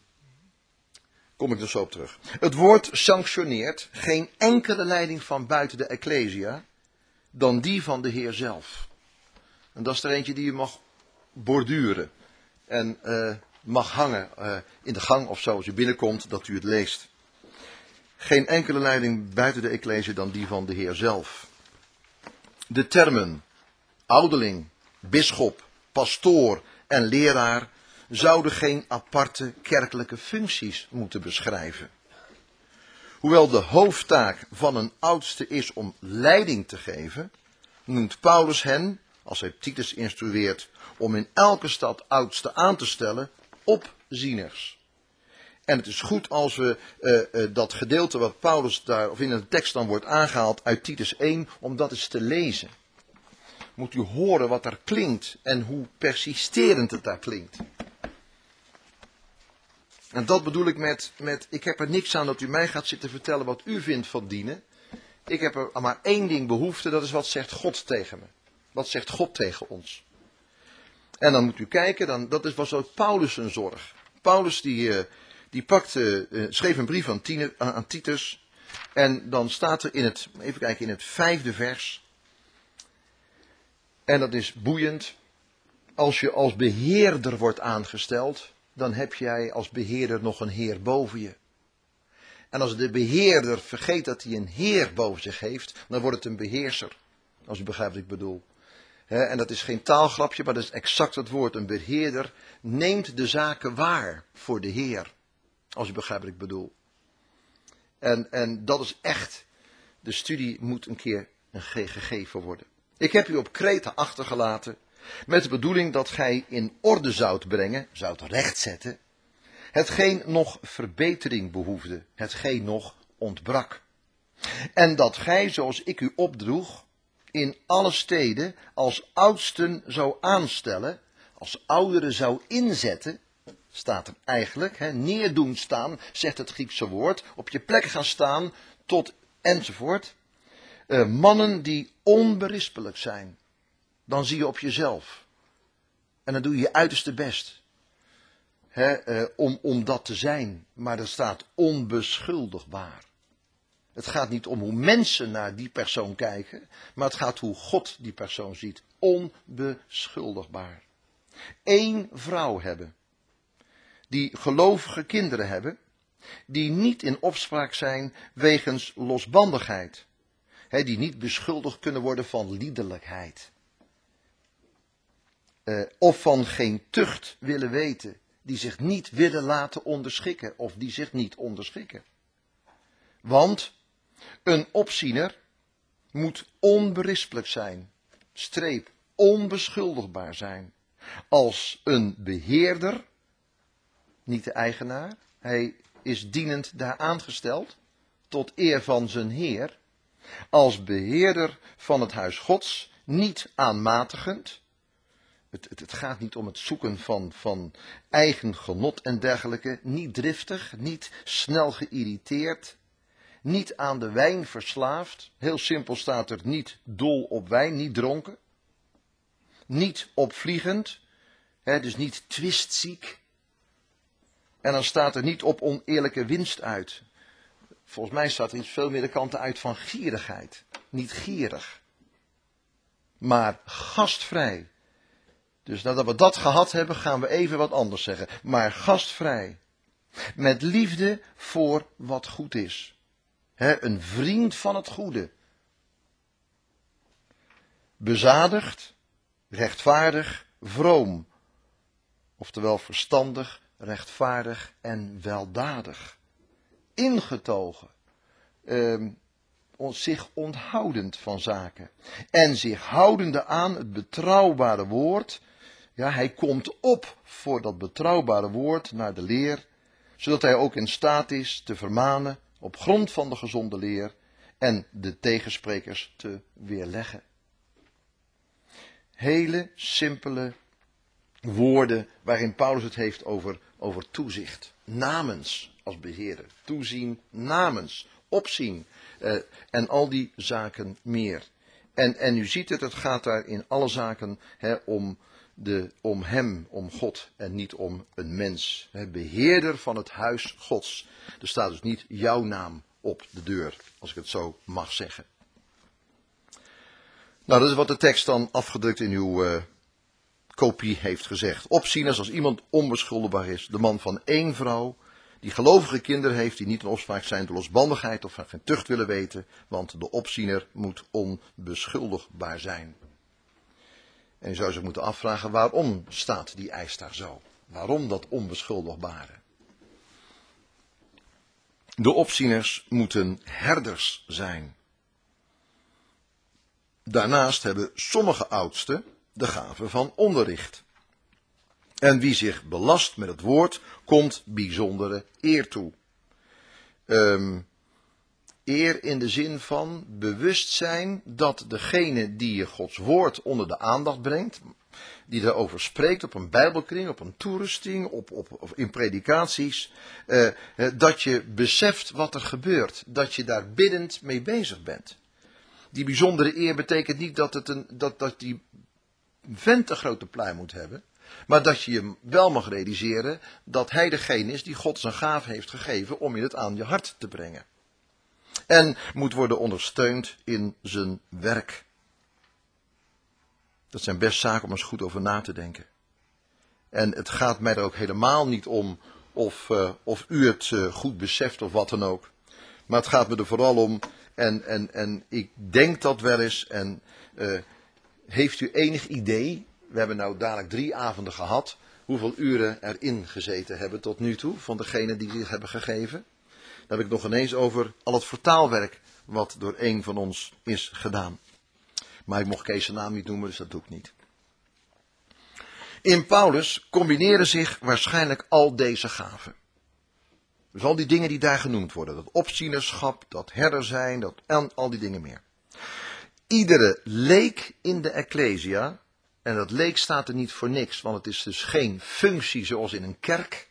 Kom ik dus zo op terug. Het woord sanctioneert geen enkele leiding van buiten de Ecclesia dan die van de Heer zelf. En dat is er eentje die je mag borduren en uh, mag hangen uh, in de gang of zo als je binnenkomt dat u het leest. Geen enkele leiding buiten de Ecclesia dan die van de Heer zelf. De termen ouderling, bisschop, pastoor en leraar zouden geen aparte kerkelijke functies moeten beschrijven. Hoewel de hoofdtaak van een oudste is om leiding te geven, noemt Paulus hen, als hij Titus instrueert om in elke stad oudste aan te stellen, opzieners. En het is goed als we uh, uh, dat gedeelte wat Paulus daar, of in de tekst dan wordt aangehaald uit Titus één, om dat eens te lezen. Moet u horen wat daar klinkt en hoe persisterend het daar klinkt. En dat bedoel ik met, met, ik heb er niks aan dat u mij gaat zitten vertellen wat u vindt van dienen. Ik heb er maar één ding behoefte, dat is wat zegt God tegen me. Wat zegt God tegen ons? En dan moet u kijken, dan, dat is, was ook Paulus een zorg. Paulus die, uh, die pakte, uh, schreef een brief aan, Tine, uh, aan Titus. En dan staat er in het, even kijken, in het vijfde vers. En dat is boeiend. Als je als beheerder wordt aangesteld, dan heb jij als beheerder nog een heer boven je. En als de beheerder vergeet dat hij een heer boven zich heeft, dan wordt het een beheerser. Als u begrijpt wat ik bedoel. He, en dat is geen taalgrapje, maar dat is exact het woord. Een beheerder neemt de zaken waar voor de Heer. Als u begrijpt wat ik bedoel. En, en dat is echt, de studie moet een keer een gegeven worden. Ik heb u op Kreta achtergelaten met de bedoeling dat gij in orde zoudt brengen, zoudt rechtzetten, hetgeen nog verbetering behoefde, hetgeen nog ontbrak. En dat gij, zoals ik u opdroeg, in alle steden als oudsten zou aanstellen, als ouderen zou inzetten, staat er eigenlijk, hè, neerdoen staan, zegt het Griekse woord, op je plek gaan staan, tot enzovoort. Uh, mannen die onberispelijk zijn. Dan zie je op jezelf. En dan doe je je uiterste best. Hè, uh, om, om dat te zijn. Maar er staat onbeschuldigbaar. Het gaat niet om hoe mensen naar die persoon kijken. Maar het gaat hoe God die persoon ziet. Onbeschuldigbaar. Eén vrouw hebben. Die gelovige kinderen hebben. Die niet in opspraak zijn wegens losbandigheid. He, die niet beschuldigd kunnen worden van liederlijkheid. Uh, of van geen tucht willen weten. Die zich niet willen laten onderschikken. Of die zich niet onderschikken. Want een opziener moet onberispelijk zijn. Streep, onbeschuldigbaar zijn. Als een beheerder, niet de eigenaar. Hij is dienend daar aangesteld. Tot eer van zijn Heer. Als beheerder van het huis Gods, niet aanmatigend. Het, het, het gaat niet om het zoeken van, van eigen genot en dergelijke. Niet driftig, niet snel geïrriteerd. Niet aan de wijn verslaafd. Heel simpel staat er niet dol op wijn, niet dronken. Niet opvliegend, hè, dus niet twistziek. En dan staat er niet op oneerlijke winst uit. Volgens mij staat er iets veel meer de kanten uit van gierigheid. Niet gierig. Maar gastvrij. Dus nadat we dat gehad hebben, gaan we even wat anders zeggen. Maar gastvrij. Met liefde voor wat goed is. He, een vriend van het goede. Bezadigd, rechtvaardig, vroom. Oftewel verstandig, rechtvaardig en weldadig. Ingetogen. Uh, zich onthoudend van zaken. En zich houdende aan het betrouwbare woord. Ja, hij komt op voor dat betrouwbare woord naar de leer. Zodat hij ook in staat is te vermanen op grond van de gezonde leer. En de tegensprekers te weerleggen. Hele simpele woorden waarin Paulus het heeft over, over toezicht. Namens als beheerder. Toezien namens. Opzien. Uh, en al die zaken meer. En, en u ziet het, het gaat daar in alle zaken hè, om de, om hem, om God en niet om een mens. He, beheerder van het huis Gods. Er staat dus niet jouw naam op de deur, als ik het zo mag zeggen. Nou, dat is wat de tekst dan afgedrukt in uw uh, kopie heeft gezegd. Opzieners als iemand onbeschuldigbaar is, de man van één vrouw, die gelovige kinderen heeft, die niet in opspraak zijn door losbandigheid of van geen tucht willen weten, want de opziener moet onbeschuldigbaar zijn. En je zou zich moeten afvragen, waarom staat die eis daar zo? Waarom dat onbeschuldigbare? De opzieners moeten herders zijn. Daarnaast hebben sommige oudsten de gave van onderricht. En wie zich belast met het woord, komt bijzondere eer toe. Um, eer in de zin van bewustzijn dat degene die je Gods woord onder de aandacht brengt, die daarover spreekt op een bijbelkring, op een toerusting, op, op, op, in predikaties, uh, dat je beseft wat er gebeurt, dat je daar biddend mee bezig bent. Die bijzondere eer betekent niet dat, het een, dat, dat die vent een grote pluim moet hebben, maar dat je je wel mag realiseren dat hij degene is die God zijn gave heeft gegeven om je het aan je hart te brengen. En moet worden ondersteund in zijn werk. Dat zijn best zaken om eens goed over na te denken. En het gaat mij er ook helemaal niet om of, uh, of u het uh, goed beseft of wat dan ook. Maar het gaat me er vooral om, en, en, en ik denk dat wel eens, en uh, heeft u enig idee, we hebben nou dadelijk drie avonden gehad, hoeveel uren erin gezeten hebben tot nu toe, van degenen die zich hebben gegeven. Dan heb ik nog ineens over al het vertaalwerk wat door een van ons is gedaan. Maar ik mocht Kees zijn naam niet noemen, dus dat doe ik niet. In Paulus combineren zich waarschijnlijk al deze gaven. Dus al die dingen die daar genoemd worden. Dat opzienerschap, dat herder zijn, dat, en al die dingen meer. Iedere leek in de Ecclesia, en dat leek staat er niet voor niks, want het is dus geen functie zoals in een kerk.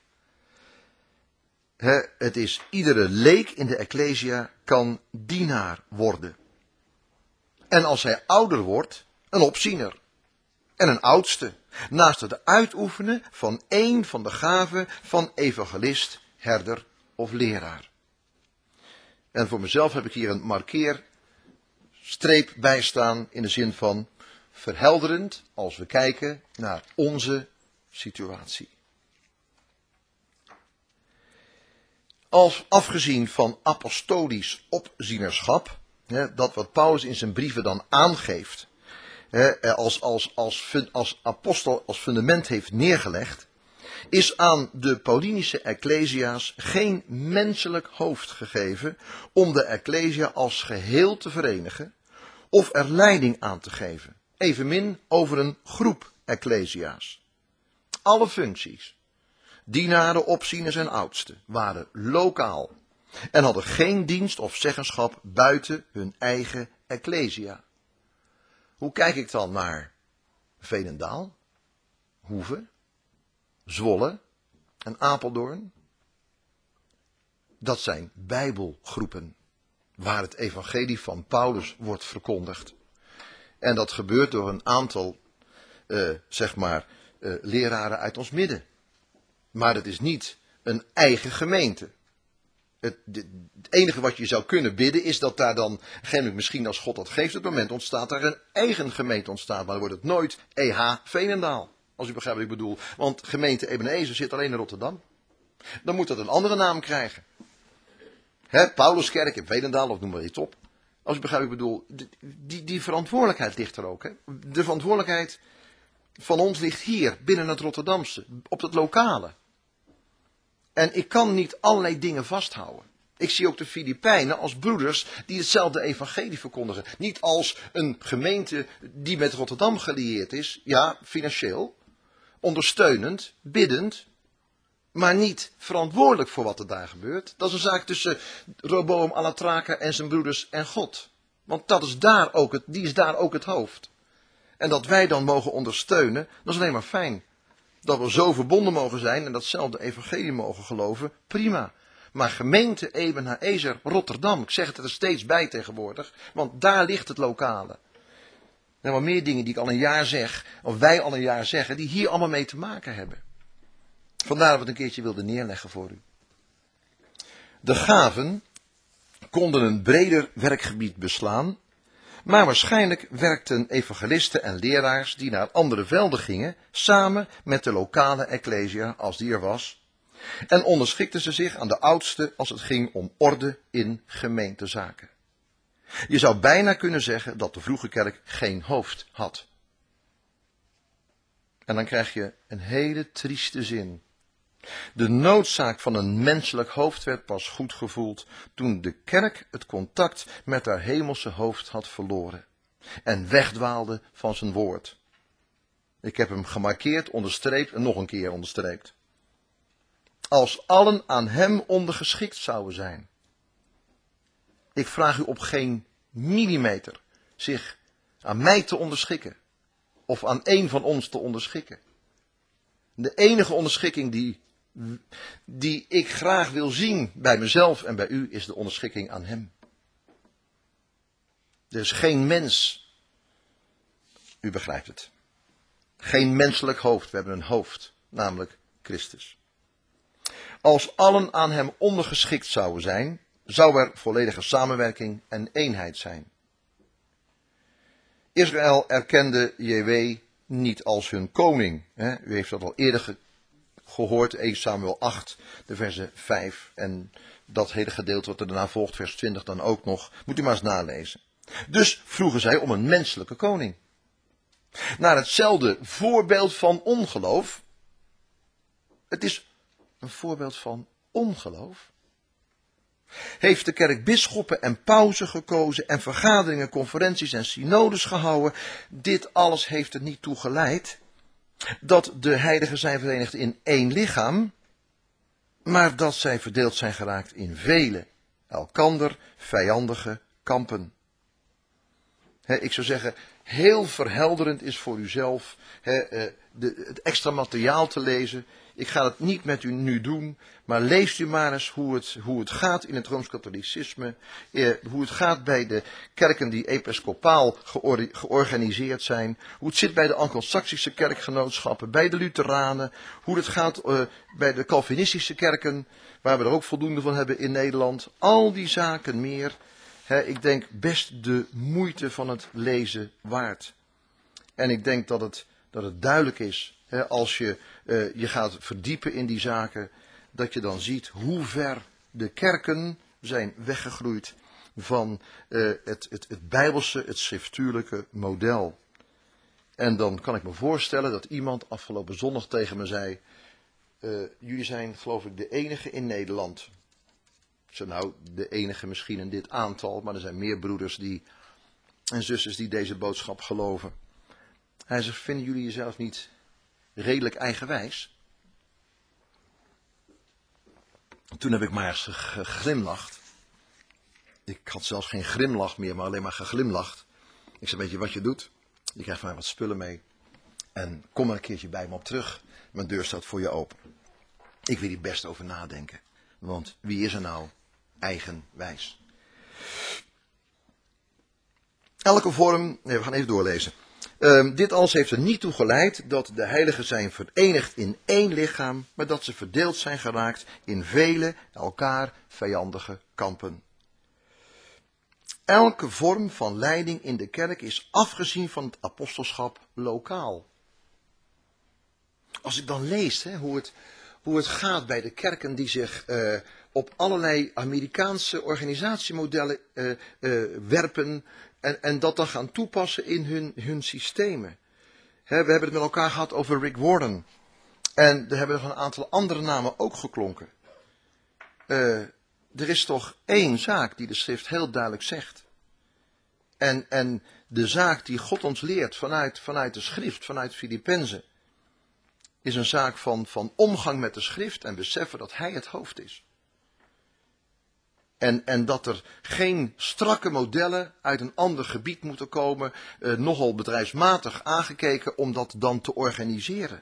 He, het is iedere leek in de Ecclesia kan dienaar worden. En als hij ouder wordt, een opziener. En een oudste. Naast het uitoefenen van één van de gaven van evangelist, herder of leraar. En voor mezelf heb ik hier een markeerstreep bij staan in de zin van verhelderend als we kijken naar onze situatie. Als afgezien van apostolisch opzienerschap, hè, dat wat Paulus in zijn brieven dan aangeeft, hè, als, als, als, als apostel als fundament heeft neergelegd, is aan de Paulinische Ecclesia's geen menselijk hoofd gegeven om de Ecclesia als geheel te verenigen of er leiding aan te geven. Evenmin over een groep Ecclesia's. Alle functies, dienaren, opzieners en oudsten, waren lokaal en hadden geen dienst of zeggenschap buiten hun eigen Ecclesia. Hoe kijk ik dan naar Veenendaal, Hoeve, Zwolle en Apeldoorn? Dat zijn bijbelgroepen waar het evangelie van Paulus wordt verkondigd. En dat gebeurt door een aantal, uh, zeg maar, uh, leraren uit ons midden. Maar het is niet een eigen gemeente. Het, het enige wat je zou kunnen bidden is dat daar dan, misschien als God dat geeft, op het moment ontstaat daar een eigen gemeente ontstaat. Maar dan wordt het nooit E H Veenendaal. Als u begrijpt wat ik bedoel. Want gemeente Ebenezer zit alleen in Rotterdam. Dan moet dat een andere naam krijgen. Hè, Pauluskerk in Veenendaal of noem maar iets op. Als u begrijpt wat ik bedoel. Die, die verantwoordelijkheid ligt er ook. Hè. De verantwoordelijkheid van ons ligt hier, binnen het Rotterdamse. Op het lokale. En ik kan niet allerlei dingen vasthouden. Ik zie ook de Filipijnen als broeders die hetzelfde evangelie verkondigen. Niet als een gemeente die met Rotterdam gelieerd is. Ja, financieel. Ondersteunend, biddend. Maar niet verantwoordelijk voor wat er daar gebeurt. Dat is een zaak tussen Roboam Alatraka en zijn broeders en God. Want dat is daar ook het, die is daar ook het hoofd. En dat wij dan mogen ondersteunen, dat is alleen maar fijn. Dat we zo verbonden mogen zijn en datzelfde evangelie mogen geloven, prima. Maar gemeente Ebenezer Rotterdam, ik zeg het er steeds bij tegenwoordig, want daar ligt het lokale. Er zijn wel meer dingen die ik al een jaar zeg, of wij al een jaar zeggen, die hier allemaal mee te maken hebben. Vandaar dat we het een keertje wilden neerleggen voor u. De gaven konden een breder werkgebied beslaan, maar waarschijnlijk werkten evangelisten en leraars die naar andere velden gingen, samen met de lokale ecclesia, als die er was, en onderschikten ze zich aan de oudste als het ging om orde in gemeentezaken. Je zou bijna kunnen zeggen dat de vroege kerk geen hoofd had. En dan krijg je een hele trieste zin. De noodzaak van een menselijk hoofd werd pas goed gevoeld toen de kerk het contact met haar hemelse hoofd had verloren en wegdwaalde van zijn woord. Ik heb hem gemarkeerd, onderstreept en nog een keer onderstreept. Als allen aan hem ondergeschikt zouden zijn. Ik vraag u op geen millimeter zich aan mij te onderschikken of aan één van ons te onderschikken. De enige onderschikking die, die ik graag wil zien bij mezelf en bij u is de onderschikking aan hem. Er is geen mens, u begrijpt het, geen menselijk hoofd, we hebben een hoofd, namelijk Christus. Als allen aan hem ondergeschikt zouden zijn, zou er volledige samenwerking en eenheid zijn. Israël erkende J W niet als hun koning. Hè? U heeft dat al eerder ge- gehoord, eerste Samuel acht, de verse vijf. En dat hele gedeelte wat er daarna volgt, vers twintig dan ook nog. Moet u maar eens nalezen. Dus vroegen zij om een menselijke koning. Naar hetzelfde voorbeeld van ongeloof. Het is een voorbeeld van ongeloof. Heeft de kerk bisschoppen en pausen gekozen en vergaderingen, conferenties en synodes gehouden. Dit alles heeft er niet toe geleid dat de heiligen zijn verenigd in één lichaam, maar dat zij verdeeld zijn geraakt in vele, elkander vijandige kampen. He, ik zou zeggen, heel verhelderend is voor uzelf he, de, het extra materiaal te lezen. Ik ga het niet met u nu doen, maar leest u maar eens hoe het, hoe het gaat in het Rooms-Katholicisme. Eh, hoe het gaat bij de kerken die episcopaal geor, georganiseerd zijn. Hoe het zit bij de Anglo-Saxische kerkgenootschappen, bij de Lutheranen. Hoe het gaat uh, bij de Calvinistische kerken, waar we er ook voldoende van hebben in Nederland. Al die zaken meer. He, ik denk best de moeite van het lezen waard. En ik denk dat het, dat het duidelijk is, he, als je uh, je gaat verdiepen in die zaken, dat je dan ziet hoe ver de kerken zijn weggegroeid van uh, het, het, het bijbelse, het schriftuurlijke model. En dan kan ik me voorstellen dat iemand afgelopen zondag tegen me zei, uh, jullie zijn geloof ik de enige in Nederland. Ik zei nou, de enige misschien in dit aantal, maar er zijn meer broeders die, en zusters die deze boodschap geloven. Hij zegt, vinden jullie jezelf niet redelijk eigenwijs? Toen heb ik maar eens geglimlacht. Ik had zelfs geen grimlach meer, maar alleen maar geglimlacht. Ik zei, weet je wat je doet? Je krijgt van mij wat spullen mee. En kom maar een keertje bij me op terug. Mijn deur staat voor je open. Ik wil hier best over nadenken. Want wie is er nou eigenwijs? Elke vorm, nee, we gaan even doorlezen. Uh, dit alles heeft er niet toe geleid dat de heiligen zijn verenigd in één lichaam, maar dat ze verdeeld zijn geraakt in vele, elkaar vijandige kampen. Elke vorm van leiding in de kerk is afgezien van het apostelschap lokaal. Als ik dan lees hè, hoe, het, hoe het gaat bij de kerken die zich uh, op allerlei Amerikaanse organisatiemodellen uh, uh, werpen en, en dat dan gaan toepassen in hun, hun systemen. He, we hebben het met elkaar gehad over Rick Warren. En er hebben nog een aantal andere namen ook geklonken. Uh, er is toch één zaak die de schrift heel duidelijk zegt. En, en de zaak die God ons leert vanuit, vanuit de schrift, vanuit Filippenzen, is een zaak van, van omgang met de schrift en beseffen dat hij het hoofd is. En, en dat er geen strakke modellen uit een ander gebied moeten komen, eh, nogal bedrijfsmatig aangekeken om dat dan te organiseren.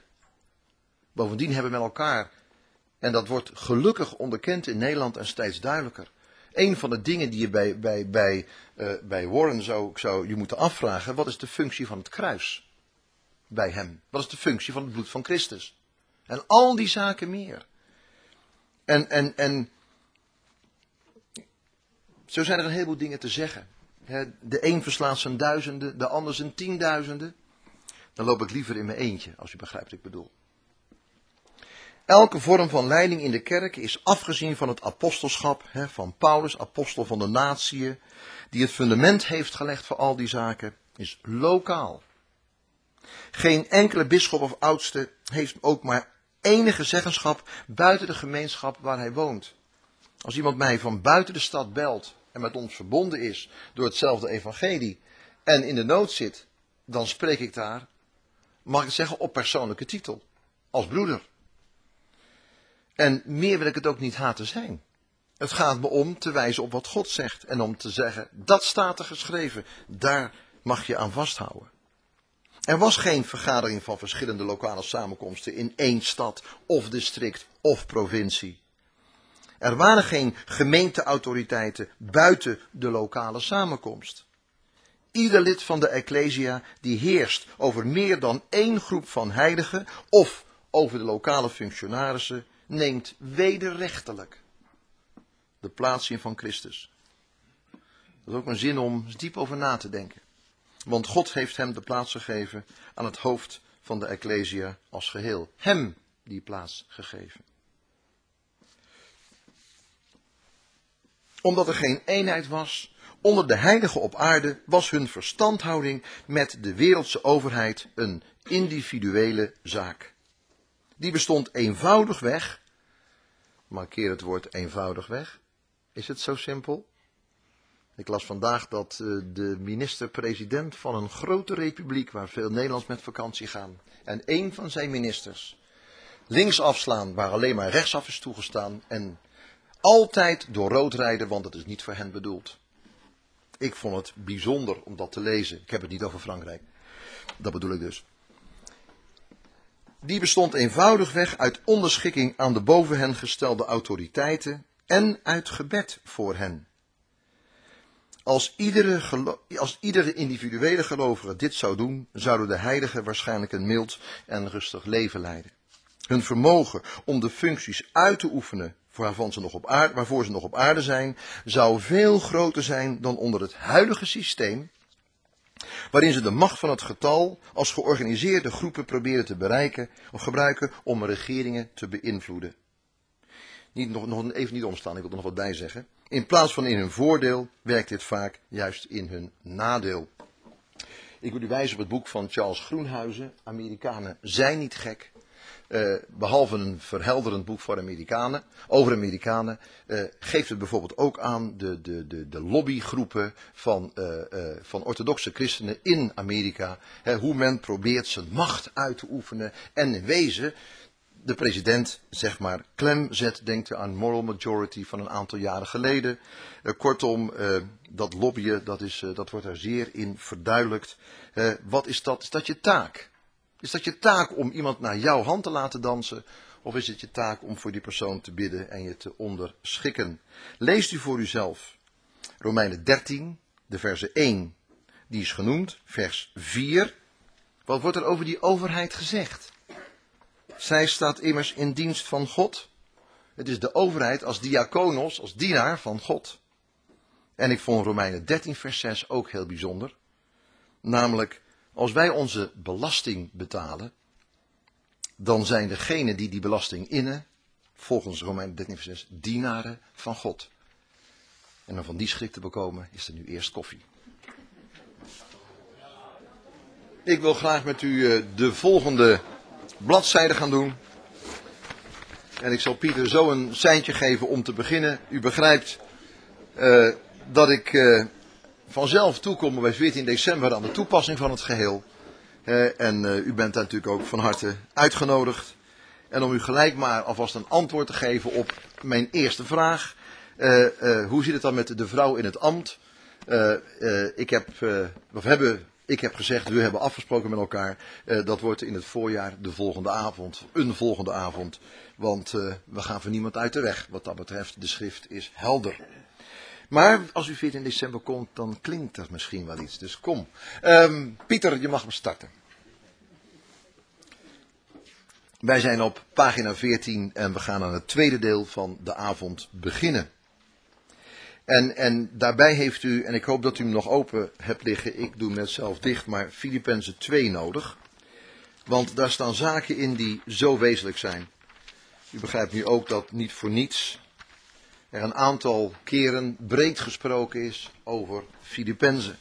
Bovendien hebben we met elkaar, en dat wordt gelukkig onderkend in Nederland en steeds duidelijker, Een van de dingen die je bij, bij, bij, uh, bij Warren zou, zou je moeten afvragen, wat is de functie van het kruis bij hem? Wat is de functie van het bloed van Christus? En al die zaken meer. En, en, en zo zijn er een heleboel dingen te zeggen. De een verslaat zijn duizenden, de ander zijn tienduizenden. Dan loop ik liever in mijn eentje, als u begrijpt wat ik bedoel. Elke vorm van leiding in de kerk is afgezien van het apostelschap hè, van Paulus, apostel van de natieën, die het fundament heeft gelegd voor al die zaken, is lokaal. Geen enkele bisschop of oudste heeft ook maar enige zeggenschap buiten de gemeenschap waar hij woont. Als iemand mij van buiten de stad belt en met ons verbonden is door hetzelfde evangelie en in de nood zit, dan spreek ik daar, mag ik het zeggen, op persoonlijke titel, als broeder. En meer wil ik het ook niet haten zijn. Het gaat me om te wijzen op wat God zegt en om te zeggen, dat staat er geschreven, daar mag je aan vasthouden. Er was geen vergadering van verschillende lokale samenkomsten in één stad of district of provincie. Er waren geen gemeenteautoriteiten buiten de lokale samenkomst. Ieder lid van de Ecclesia die heerst over meer dan één groep van heiligen of over de lokale functionarissen neemt wederrechtelijk de plaats in van Christus. Dat is ook een zin om eens diep over na te denken. Want God heeft hem de plaats gegeven aan het hoofd van de Ecclesia als geheel. Hem die plaats gegeven. Omdat er geen eenheid was onder de heiligen op aarde, was hun verstandhouding met de wereldse overheid een individuele zaak. Die bestond eenvoudigweg, markeer het woord eenvoudigweg, is het zo simpel? Ik las vandaag dat uh, de minister-president van een grote republiek, waar veel Nederlanders met vakantie gaan, en één van zijn ministers links afslaan waar alleen maar rechtsaf is toegestaan en altijd door rood rijden, want het is niet voor hen bedoeld. Ik vond het bijzonder om dat te lezen. Ik heb het niet over Frankrijk. Dat bedoel ik dus. Die bestond eenvoudigweg uit onderschikking aan de boven hen gestelde autoriteiten en uit gebed voor hen. Als iedere, gelo- als iedere individuele gelovige dit zou doen, zouden de heiligen waarschijnlijk een mild en rustig leven leiden. Hun vermogen om de functies uit te oefenen waarvan ze nog op aarde, waarvoor ze nog op aarde zijn, zou veel groter zijn dan onder het huidige systeem, waarin ze de macht van het getal als georganiseerde groepen proberen te bereiken of gebruiken om regeringen te beïnvloeden. Niet, nog, nog even niet omstaan, ik wil er nog wat bij zeggen. In plaats van in hun voordeel werkt dit vaak juist in hun nadeel. Ik wil u wijzen op het boek van Charles Groenhuizen, Amerikanen zijn niet gek. Uh, behalve een verhelderend boek voor Amerikanen, over Amerikanen, uh, geeft het bijvoorbeeld ook aan de, de, de, de lobbygroepen van, uh, uh, van orthodoxe christenen in Amerika. Hè, hoe men probeert zijn macht uit te oefenen en in wezen de president, zeg maar, klem zet, denkt u aan moral majority van een aantal jaren geleden. Uh, kortom, uh, dat lobbyen, dat, is, uh, dat wordt er zeer in verduidelijkt. Uh, wat is dat? Is dat je taak? Is dat je taak om iemand naar jouw hand te laten dansen? Of is het je taak om voor die persoon te bidden en je te onderschikken? Leest u voor uzelf. Romeinen dertien, de verse één, die is genoemd. Vers vier. Wat wordt er over die overheid gezegd? Zij staat immers in dienst van God. Het is de overheid als diakonos, als dienaar van God. En ik vond Romeinen dertien vers zes ook heel bijzonder. Namelijk, als wij onze belasting betalen, dan zijn degenen die die belasting innen, volgens Romeinen dertien vers zes, dienaren van God. En om van die schrik te bekomen, is er nu eerst koffie. Ik wil graag met u de volgende bladzijde gaan doen. En ik zal Pieter zo een seintje geven om te beginnen. U begrijpt uh, dat ik uh, vanzelf toekom bij veertien december aan de toepassing van het geheel. Uh, en uh, u bent daar natuurlijk ook van harte uitgenodigd. En om u gelijk maar alvast een antwoord te geven op mijn eerste vraag. Uh, uh, hoe zit het dan met de vrouw in het ambt? Uh, uh, ik heb, uh, of hebben... Ik heb gezegd, we hebben afgesproken met elkaar, uh, dat wordt in het voorjaar de volgende avond, een volgende avond. Want uh, we gaan voor niemand uit de weg, wat dat betreft. De schrift is helder. Maar als u veertien december komt, dan klinkt dat misschien wel iets. Dus kom. Um, Pieter, je mag hem starten. Wij zijn op pagina veertien en we gaan aan het tweede deel van de avond beginnen. En, en daarbij heeft u, en ik hoop dat u hem nog open hebt liggen, ik doe hem net zelf dicht, maar Filippenzen twee nodig. Want daar staan zaken in die zo wezenlijk zijn. U begrijpt nu ook dat niet voor niets er een aantal keren breed gesproken is over Filippenzen.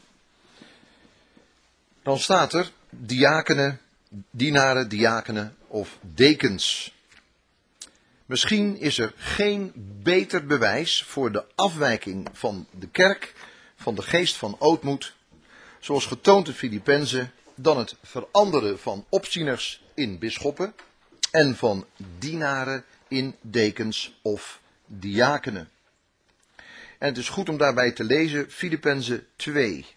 Dan staat er diakenen, dienaren, diakenen of dekens. Misschien is er geen beter bewijs voor de afwijking van de kerk, van de geest van ootmoed, zoals getoond in Filippenzen, dan het veranderen van opzieners in bisschoppen en van dienaren in dekens of diakenen. En het is goed om daarbij te lezen Filippenzen twee.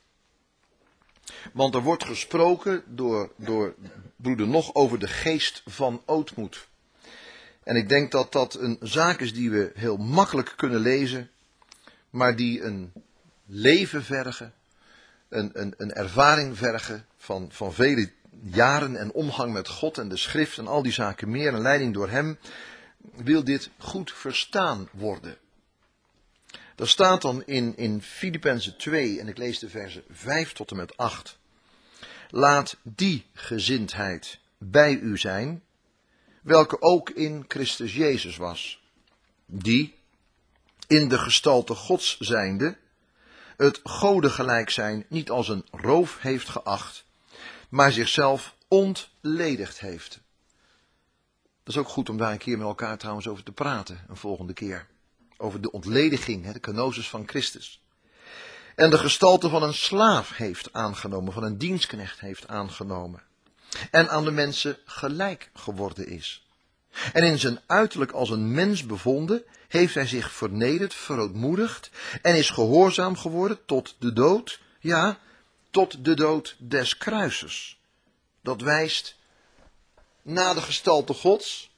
Want er wordt gesproken door, door broeder Nog over de geest van ootmoed. En ik denk dat dat een zaak is die we heel makkelijk kunnen lezen, maar die een leven vergen, een, een, een ervaring vergen van, van vele jaren en omgang met God en de schrift en al die zaken meer en leiding door hem, wil dit goed verstaan worden. Er staat dan in, in Filippenzen twee, en ik lees de versen vijf tot en met acht. Laat die gezindheid bij u zijn, welke ook in Christus Jezus was, die, in de gestalte Gods zijnde, het Gode gelijk zijn niet als een roof heeft geacht, maar zichzelf ontledigd heeft. Dat is ook goed om daar een keer met elkaar trouwens over te praten, een volgende keer. Over de ontlediging, de kenosis van Christus. En de gestalte van een slaaf heeft aangenomen, van een dienstknecht heeft aangenomen. En aan de mensen gelijk geworden is. En in zijn uiterlijk als een mens bevonden, heeft hij zich vernederd, verootmoedigd en is gehoorzaam geworden tot de dood, ja, tot de dood des kruises. Dat wijst na de gestalte Gods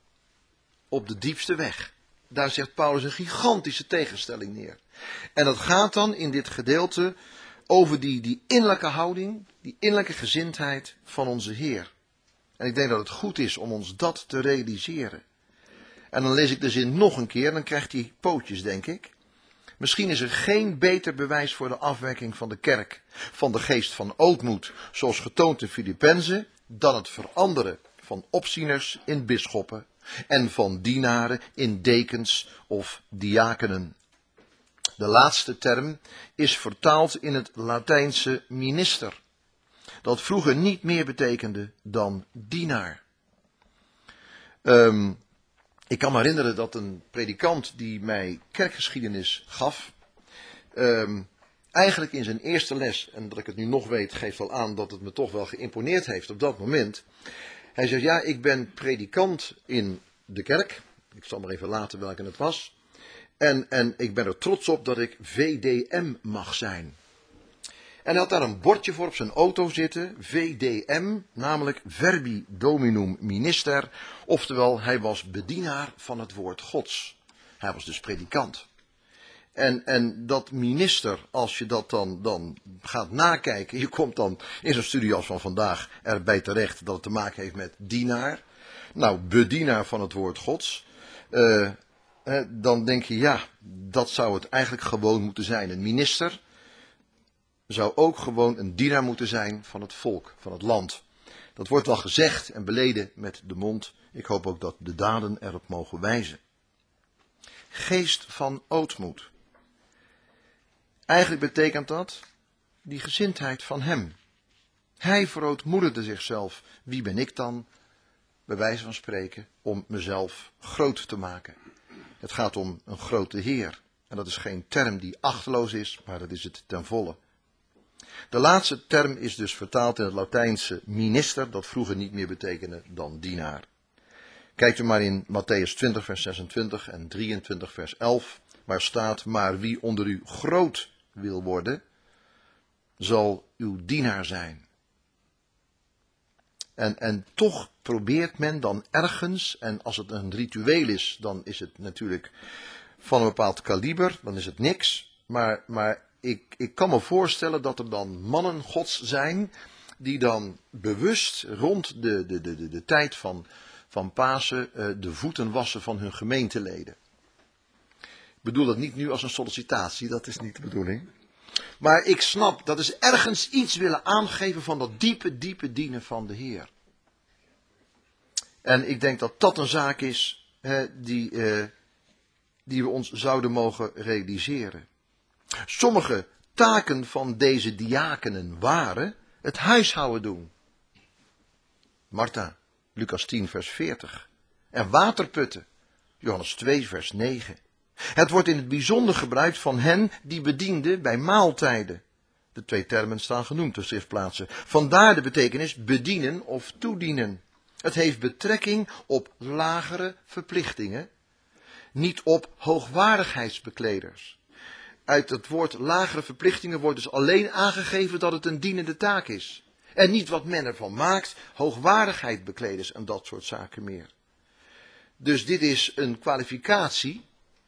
op de diepste weg. Daar zegt Paulus een gigantische tegenstelling neer. En dat gaat dan in dit gedeelte over die, die innerlijke houding, die innerlijke gezindheid van onze Heer. En ik denk dat het goed is om ons dat te realiseren. En dan lees ik de zin nog een keer, dan krijgt hij pootjes, denk ik. Misschien is er geen beter bewijs voor de afwekking van de kerk, van de geest van ootmoed, zoals getoond in Filippenzen, dan het veranderen van opzieners in bisschoppen en van dienaren in dekens of diakenen. De laatste term is vertaald in het Latijnse minister, dat vroeger niet meer betekende dan dienaar. Um, ik kan me herinneren dat een predikant die mij kerkgeschiedenis gaf, um, eigenlijk in zijn eerste les, en dat ik het nu nog weet, geeft wel aan dat het me toch wel geïmponeerd heeft op dat moment. Hij zegt, ja, ik ben predikant in de kerk, ik zal maar even laten welke het was, en, en ik ben er trots op dat ik V D M mag zijn. En hij had daar een bordje voor op zijn auto zitten, V D M, namelijk Verbi Dominum Minister, oftewel hij was bedienaar van het woord Gods. Hij was dus predikant. En, en dat minister, als je dat dan, dan gaat nakijken, je komt dan in zo'n studie als van vandaag erbij terecht dat het te maken heeft met dienaar. Nou, bedienaar van het woord Gods. Uh, uh, dan denk je, ja, dat zou het eigenlijk gewoon moeten zijn. Een minister zou ook gewoon een dienaar moeten zijn van het volk, van het land. Dat wordt wel gezegd en beleden met de mond. Ik hoop ook dat de daden erop mogen wijzen. Geest van ootmoed. Eigenlijk betekent dat die gezindheid van hem. Hij verootmoedigde zichzelf. Wie ben ik dan, bij wijze van spreken, om mezelf groot te maken? Het gaat om een grote Heer. En dat is geen term die achteloos is, maar dat is het ten volle. De laatste term is dus vertaald in het Latijnse minister, dat vroeger niet meer betekende dan dienaar. Kijkt u maar in Matthäus twintig vers zesentwintig en drieëntwintig vers elf, waar staat, maar wie onder u groot wil worden, zal uw dienaar zijn. En, en toch probeert men dan ergens, en als het een ritueel is, dan is het natuurlijk van een bepaald kaliber, dan is het niks. Maar, maar ik, ik kan me voorstellen dat er dan mannen Gods zijn die dan bewust rond de, de, de, de, de tijd van, van Pasen uh, de voeten wassen van hun gemeenteleden. Ik bedoel dat niet nu als een sollicitatie, dat is niet de bedoeling. Maar ik snap, dat is ergens iets willen aangeven van dat diepe, diepe dienen van de Heer. En ik denk dat dat een zaak is hè, die, uh, die we ons zouden mogen realiseren. Sommige taken van deze diakenen waren het huishouden doen. Martha, Lucas tien vers veertig. En waterputten, Johannes twee vers negen. Het wordt in het bijzonder gebruikt van hen die bedienden bij maaltijden. De twee termen staan genoemd op schriftplaatsen. Vandaar de betekenis bedienen of toedienen. Het heeft betrekking op lagere verplichtingen, niet op hoogwaardigheidsbekleders. Uit het woord lagere verplichtingen wordt dus alleen aangegeven dat het een dienende taak is. En niet wat men ervan maakt, hoogwaardigheidsbekleders en dat soort zaken meer. Dus dit is een kwalificatie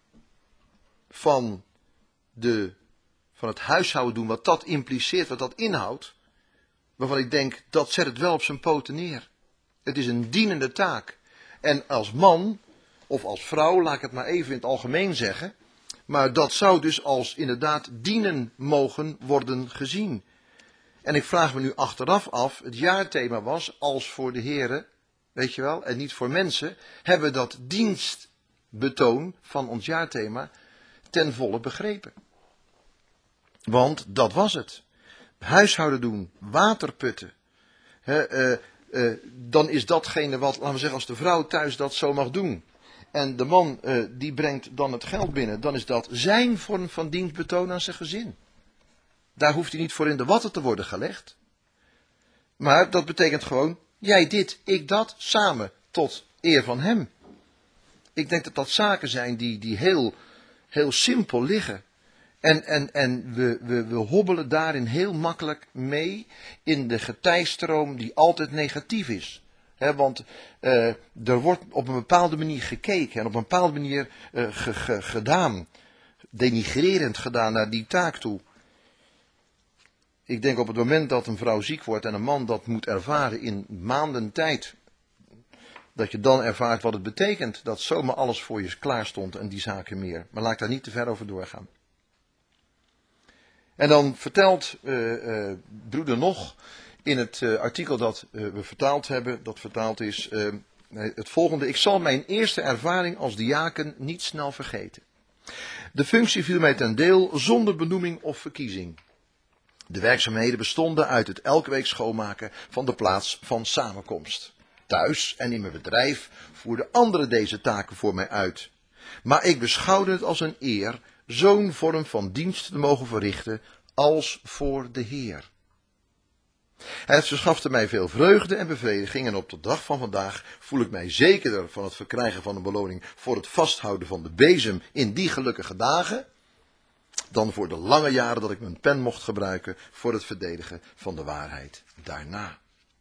van, de, van het huishouden doen, wat dat impliceert, wat dat inhoudt. Waarvan ik denk, dat zet het wel op zijn poten neer. Het is een dienende taak. En als man, of als vrouw, laat ik het maar even in het algemeen zeggen. Maar dat zou dus als inderdaad dienen mogen worden gezien. En ik vraag me nu achteraf af, het jaarthema was, als voor de Here, weet je wel, en niet voor mensen, hebben we dat dienstbetoon van ons jaarthema ten volle begrepen. Want dat was het. Huishouden doen, waterputten. He, uh, uh, dan is datgene wat, laten we zeggen, als de vrouw thuis dat zo mag doen. En de man uh, die brengt dan het geld binnen. Dan is dat zijn vorm van dienstbetoon aan zijn gezin. Daar hoeft hij niet voor in de watten te worden gelegd. Maar dat betekent gewoon, jij dit, ik dat, samen, tot eer van hem. Ik denk dat dat zaken zijn die, die heel, heel simpel liggen. En, en, en we, we, we hobbelen daarin heel makkelijk mee in de getijstroom die altijd negatief is. He, want uh, er wordt op een bepaalde manier gekeken en op een bepaalde manier uh, ge, ge, gedaan. Denigrerend gedaan naar die taak toe. Ik denk op het moment dat een vrouw ziek wordt en een man dat moet ervaren in maanden tijd. Dat je dan ervaart wat het betekent dat zomaar alles voor je klaar stond en die zaken meer. Maar laat ik daar niet te ver over doorgaan. En dan vertelt uh, uh, broeder nog in het uh, artikel dat uh, we vertaald hebben, dat vertaald is, uh, het volgende. Ik zal mijn eerste ervaring als diaken niet snel vergeten. De functie viel mij ten deel zonder benoeming of verkiezing. De werkzaamheden bestonden uit het elke week schoonmaken van de plaats van samenkomst. Thuis en in mijn bedrijf voerden anderen deze taken voor mij uit. Maar ik beschouwde het als een eer zo'n vorm van dienst te mogen verrichten als voor de Heer. Het verschafte mij veel vreugde en bevrediging en op de dag van vandaag voel ik mij zekerder van het verkrijgen van een beloning voor het vasthouden van de bezem in die gelukkige dagen, dan voor de lange jaren dat ik mijn pen mocht gebruiken voor het verdedigen van de waarheid daarna.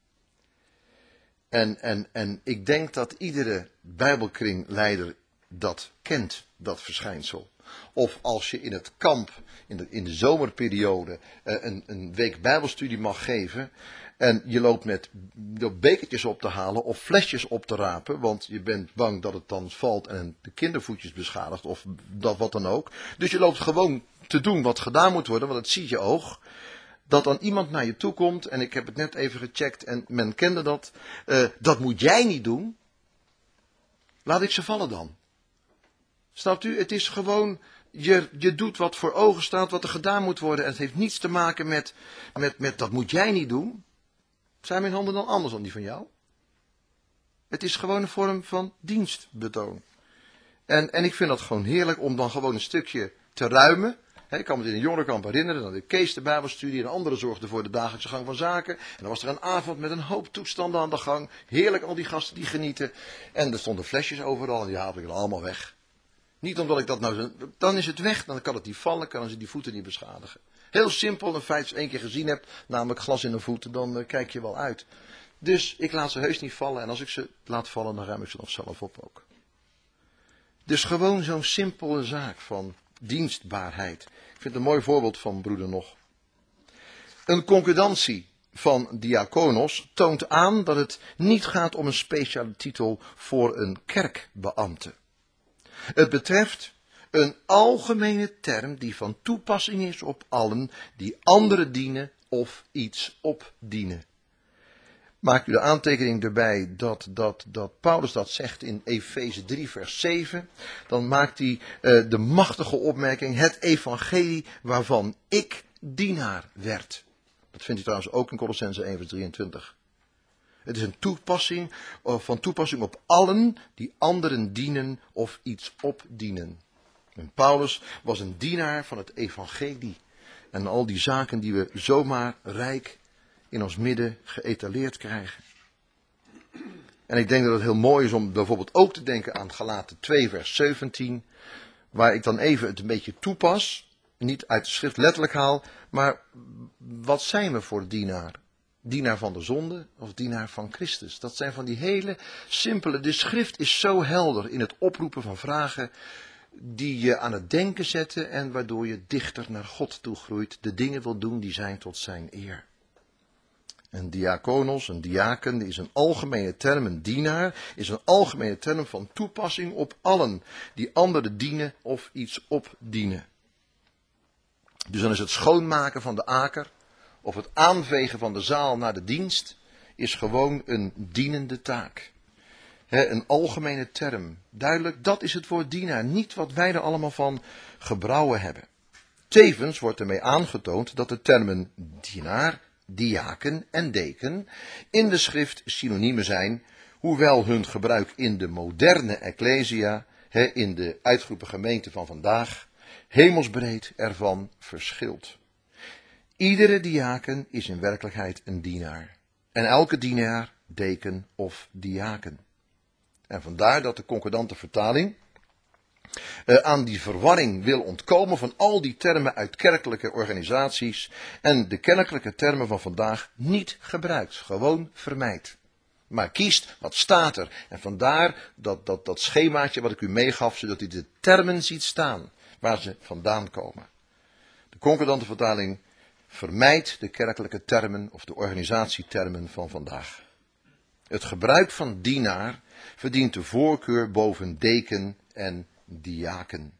En, en, en ik denk dat iedere Bijbelkringleider dat kent, dat verschijnsel. Of als je in het kamp, in de, in de zomerperiode, een, een week Bijbelstudie mag geven. En je loopt met bekertjes op te halen of flesjes op te rapen. Want je bent bang dat het dan valt en de kindervoetjes beschadigt of dat wat dan ook. Dus je loopt gewoon te doen wat gedaan moet worden, want het ziet je oog. Dat dan iemand naar je toe komt, en ik heb het net even gecheckt en men kende dat. Uh, dat moet jij niet doen. Laat ik ze vallen dan. Snapt u? Het is gewoon, je, je doet wat voor ogen staat, wat er gedaan moet worden. En het heeft niets te maken met, met, met dat moet jij niet doen. Zijn mijn handen dan anders dan die van jou? Het is gewoon een vorm van dienstbetoon. En, en ik vind dat gewoon heerlijk om dan gewoon een stukje te ruimen. He, ik kan me in een jongerenkamp herinneren, dat de Kees de Bijbelstudie en anderen zorgden voor de dagelijkse gang van zaken. En dan was er een avond met een hoop toestanden aan de gang. Heerlijk, al die gasten die genieten. En er stonden flesjes overal en die haalde ik dan allemaal weg. Niet omdat ik dat nou, dan is het weg, dan kan het niet vallen, kan ze die voeten niet beschadigen. Heel simpel, een feit als je één keer gezien hebt, namelijk glas in de voeten, dan uh, kijk je wel uit. Dus ik laat ze heus niet vallen en als ik ze laat vallen, dan ruim ik ze nog zelf op ook. Dus gewoon zo'n simpele zaak van dienstbaarheid. Ik vind het een mooi voorbeeld van broeder Nog. Een concordantie van diakonos toont aan dat het niet gaat om een speciale titel voor een kerkbeambte. Het betreft een algemene term die van toepassing is op allen die anderen dienen of iets opdienen. Maakt u de aantekening erbij dat, dat, dat Paulus dat zegt in Efeze drie vers zeven. Dan maakt hij uh, de machtige opmerking, het evangelie waarvan ik dienaar werd. Dat vindt u trouwens ook in Kolossenzen één vers drieëntwintig. Het is een toepassing, van toepassing op allen die anderen dienen of iets opdienen. En Paulus was een dienaar van het evangelie. En al die zaken die we zomaar rijk in ons midden geëtaleerd krijgen. En ik denk dat het heel mooi is om bijvoorbeeld ook te denken aan Galaten twee vers zeventien. Waar ik dan even het een beetje toepas. Niet uit de schrift letterlijk haal. Maar wat zijn we voor dienaar? Dienaar van de zonde of dienaar van Christus? Dat zijn van die hele simpele. De schrift is zo helder in het oproepen van vragen die je aan het denken zetten en waardoor je dichter naar God toe groeit. De dingen wil doen die zijn tot zijn eer. Een diakonos, een diaken, is een algemene term, een dienaar, is een algemene term van toepassing op allen die anderen dienen of iets opdienen. Dus dan is het schoonmaken van de aker of het aanvegen van de zaal naar de dienst is gewoon een dienende taak. He, een algemene term. Duidelijk, dat is het woord dienaar, niet wat wij er allemaal van gebrouwen hebben. Tevens wordt ermee aangetoond dat de termen dienaar, diaken en deken in de schrift synoniemen zijn, hoewel hun gebruik in de moderne ecclesia, he, in de uitgeroepen gemeente van vandaag, hemelsbreed ervan verschilt. Iedere diaken is in werkelijkheid een dienaar. En elke dienaar, deken of diaken. En vandaar dat de concordante vertaling uh, aan die verwarring wil ontkomen van al die termen uit kerkelijke organisaties en de kerkelijke termen van vandaag niet gebruikt, gewoon vermijdt. Maar kiest wat staat er. En vandaar dat, dat, dat schemaatje wat ik u meegaf, zodat u de termen ziet staan waar ze vandaan komen. De concordante vertaling vermijdt de kerkelijke termen of de organisatietermen van vandaag. Het gebruik van dienaar verdient de voorkeur boven deken en diaken.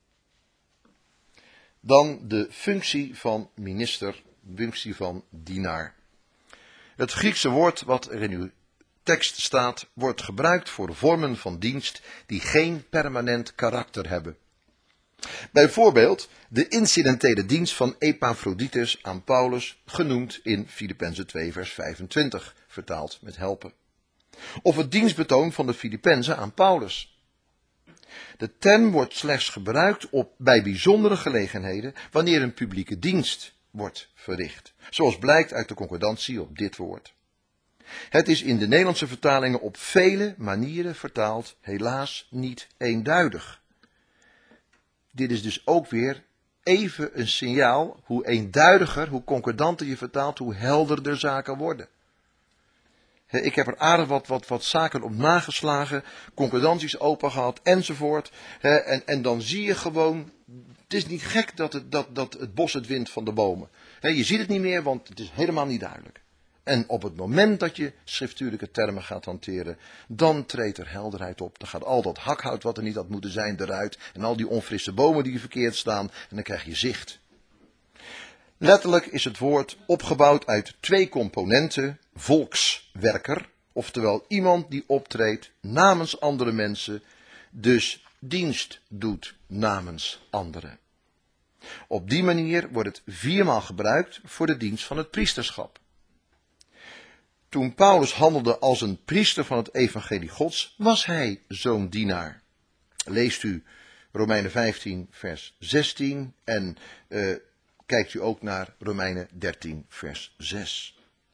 Dan de functie van minister, functie van dienaar. Het Griekse woord wat er in uw tekst staat, wordt gebruikt voor vormen van dienst die geen permanent karakter hebben. Bijvoorbeeld de incidentele dienst van Epaphroditus aan Paulus, genoemd in Filippenzen twee vers vijfentwintig, vertaald met helpen. Of het dienstbetoon van de Filippenzen aan Paulus. De term wordt slechts gebruikt op, bij bijzondere gelegenheden wanneer een publieke dienst wordt verricht. Zoals blijkt uit de concordantie op dit woord. Het is in de Nederlandse vertalingen op vele manieren vertaald, helaas niet eenduidig. Dit is dus ook weer even een signaal, hoe eenduidiger, hoe concordanter je vertaalt, hoe helderder zaken worden. He, ik heb er aardig wat, wat, wat zaken op nageslagen, concordanties open gehad enzovoort. He, en, en dan zie je gewoon, het is niet gek dat het, dat, dat het bos het wint van de bomen. He, je ziet het niet meer, want het is helemaal niet duidelijk. En op het moment dat je schriftuurlijke termen gaat hanteren, dan treedt er helderheid op. Dan gaat al dat hakhout wat er niet had moeten zijn eruit. En al die onfrisse bomen die verkeerd staan. En dan krijg je zicht. Letterlijk is het woord opgebouwd uit twee componenten. Volkswerker, oftewel iemand die optreedt namens andere mensen. Dus dienst doet namens anderen. Op die manier wordt het viermaal gebruikt voor de dienst van het priesterschap. Toen Paulus handelde als een priester van het evangelie Gods, was hij zo'n dienaar. Leest u Romeinen vijftien vers zestien en uh, kijkt u ook naar Romeinen dertien vers zes.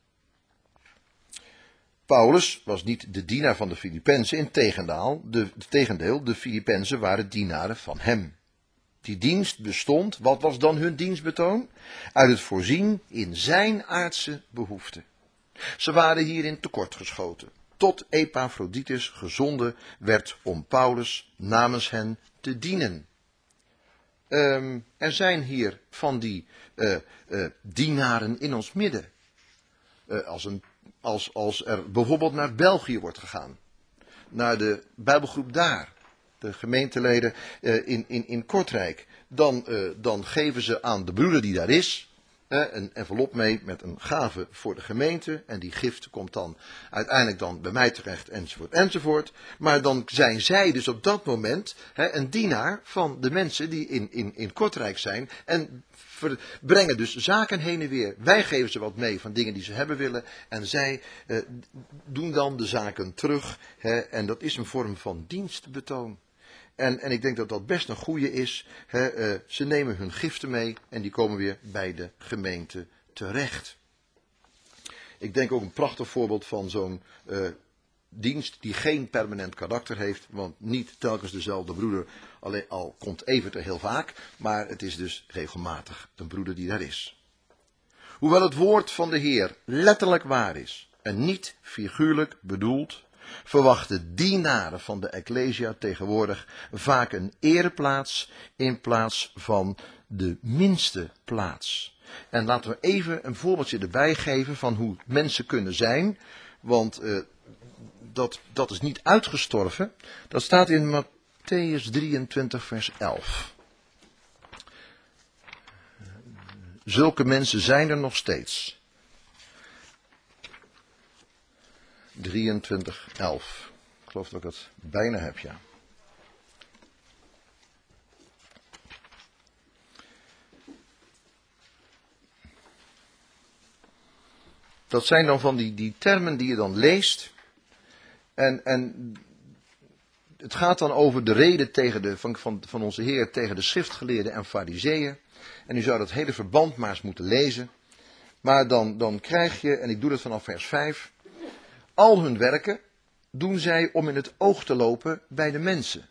Paulus was niet de dienaar van de Filippenzen, integendeel, de, tegendeel, de Filippenzen waren dienaren van hem. Die dienst bestond, wat was dan hun dienstbetoon? Uit het voorzien in zijn aardse behoeften. Ze waren hierin tekortgeschoten, tot Epaphroditus gezonden werd om Paulus namens hen te dienen. Um, er zijn hier van die uh, uh, dienaren in ons midden. Uh, als, een, als, als er bijvoorbeeld naar België wordt gegaan. Naar de Bijbelgroep daar. De gemeenteleden uh, in, in, in Kortrijk. Dan, uh, dan geven ze aan de broeder die daar is uh, een envelop mee met een gave voor de gemeente. En die gift komt dan uiteindelijk dan bij mij terecht, enzovoort, enzovoort. Maar dan zijn zij dus op dat moment uh, een dienaar van de mensen die in, in, in Kortrijk zijn. En ver, brengen dus zaken heen en weer. Wij geven ze wat mee van dingen die ze hebben willen. En zij uh, doen dan de zaken terug. Hè, en dat is een vorm van dienstbetoon. En, en ik denk dat dat best een goede is. Hè, uh, ze nemen hun giften mee en die komen weer bij de gemeente terecht. Ik denk ook een prachtig voorbeeld van zo'n uh, dienst die geen permanent karakter heeft. Want niet telkens dezelfde broeder, alleen al komt Evert er heel vaak. Maar het is dus regelmatig een broeder die daar is. Hoewel het woord van de Heer letterlijk waar is en niet figuurlijk bedoeld, verwachten dienaren van de Ecclesia tegenwoordig vaak een ereplaats in plaats van de minste plaats. En laten we even een voorbeeldje erbij geven van hoe mensen kunnen zijn, want uh, dat, dat is niet uitgestorven. Dat staat in Mattheüs drieëntwintig vers elf. Zulke mensen zijn er nog steeds. drieëntwintig elf. Ik geloof dat ik het bijna heb, ja. Dat zijn dan van die, die termen die je dan leest. En, en het gaat dan over de reden tegen de, van, van, van onze Heer tegen de schriftgeleerden en fariseeën. En u zou dat hele verband maar eens moeten lezen. Maar dan, dan krijg je, en ik doe dat vanaf vers vijf... Al hun werken doen zij om in het oog te lopen bij de mensen.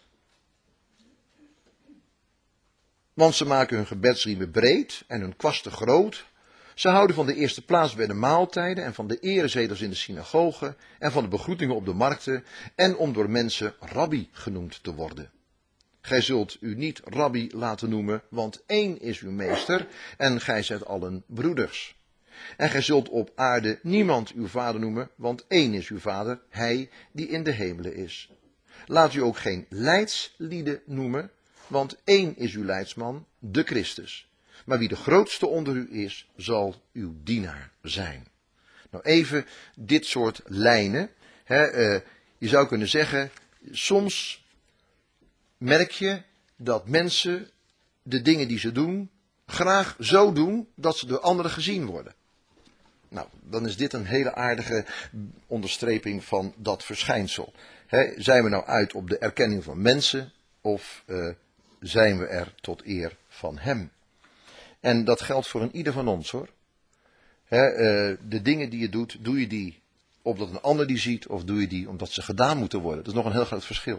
Want ze maken hun gebedsriemen breed en hun kwasten groot. Ze houden van de eerste plaats bij de maaltijden en van de erezetels in de synagogen en van de begroetingen op de markten en om door mensen rabbi genoemd te worden. Gij zult u niet rabbi laten noemen, want één is uw meester en gij zijt allen broeders. En gij zult op aarde niemand uw vader noemen, want één is uw vader, hij die in de hemelen is. Laat u ook geen leidslieden noemen, want één is uw leidsman, de Christus. Maar wie de grootste onder u is, zal uw dienaar zijn. Nou even dit soort lijnen. Hè, uh, je zou kunnen zeggen, soms merk je dat mensen de dingen die ze doen, graag zo doen dat ze door anderen gezien worden. Nou, dan is dit een hele aardige onderstreping van dat verschijnsel. He, zijn we nou uit op de erkenning van mensen of uh, zijn we er tot eer van hem? En dat geldt voor een ieder van ons hoor. He, uh, de dingen die je doet, doe je die opdat een ander die ziet of doe je die omdat ze gedaan moeten worden? Dat is nog een heel groot verschil.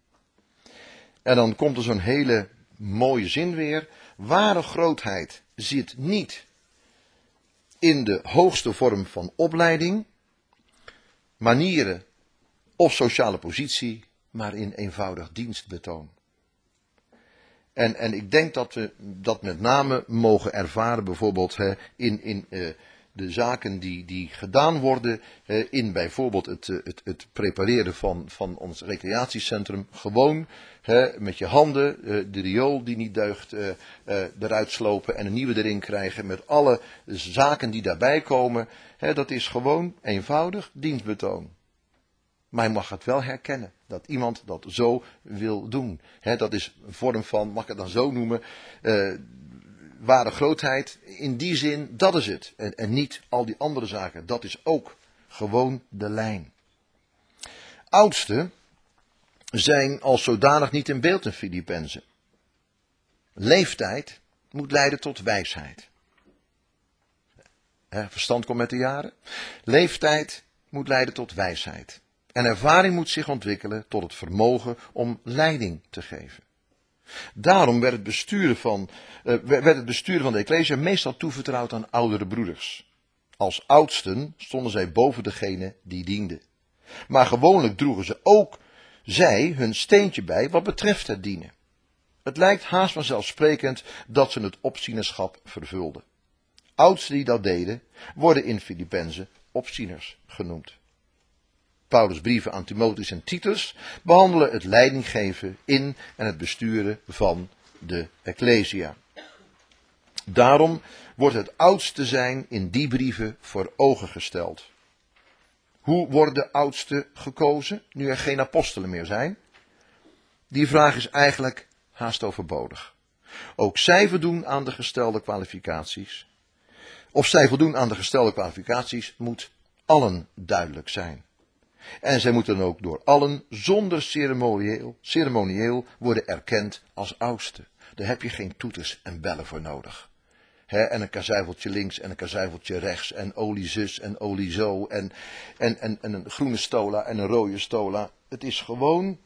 En dan komt er zo'n hele mooie zin weer. Ware grootheid zit niet in de hoogste vorm van opleiding, manieren of sociale positie, maar in eenvoudig dienstbetoon. En, en ik denk dat we dat met name mogen ervaren, bijvoorbeeld hè, in, in uh, de zaken die, die gedaan worden, uh, in bijvoorbeeld het, uh, het, het prepareren van, van ons recreatiecentrum, gewoon hè, met je handen uh, de riool die niet deugt uh, uh, eruit slopen en een nieuwe erin krijgen met alle zaken die daarbij komen. Hè, dat is gewoon eenvoudig dienstbetoon. Maar je mag het wel herkennen, dat iemand dat zo wil doen. He, dat is een vorm van, mag ik het dan zo noemen, uh, ware grootheid. In die zin, dat is het. En, en niet al die andere zaken. Dat is ook gewoon de lijn. Oudsten zijn als zodanig niet in beeld in Filippenzen. Leeftijd moet leiden tot wijsheid. He, verstand komt met de jaren. Leeftijd moet leiden tot wijsheid. En ervaring moet zich ontwikkelen tot het vermogen om leiding te geven. Daarom werd het besturen van, uh, werd het besturen van de Ecclesia meestal toevertrouwd aan oudere broeders. Als oudsten stonden zij boven degene die dienden. Maar gewoonlijk droegen ze ook zij hun steentje bij wat betreft het dienen. Het lijkt haast vanzelfsprekend dat ze het opzienerschap vervulden. Oudsten die dat deden, worden in Filippenzen opzieners genoemd. Paulus' brieven aan Timotheus en Titus behandelen het leidinggeven in en het besturen van de Ecclesia. Daarom wordt het oudste zijn in die brieven voor ogen gesteld. Hoe worden oudsten gekozen, nu er geen apostelen meer zijn? Die vraag is eigenlijk haast overbodig. Ook zij voldoen aan de gestelde kwalificaties. Of zij voldoen aan de gestelde kwalificaties moet allen duidelijk zijn. En zij moeten ook door allen zonder ceremonieel, ceremonieel worden erkend als oudste. Daar heb je geen toeters en bellen voor nodig. He, en een kazuiveltje links en een kazuiveltje rechts en olie zus en olie zo en, en, en, en een groene stola en een rode stola. Het is gewoon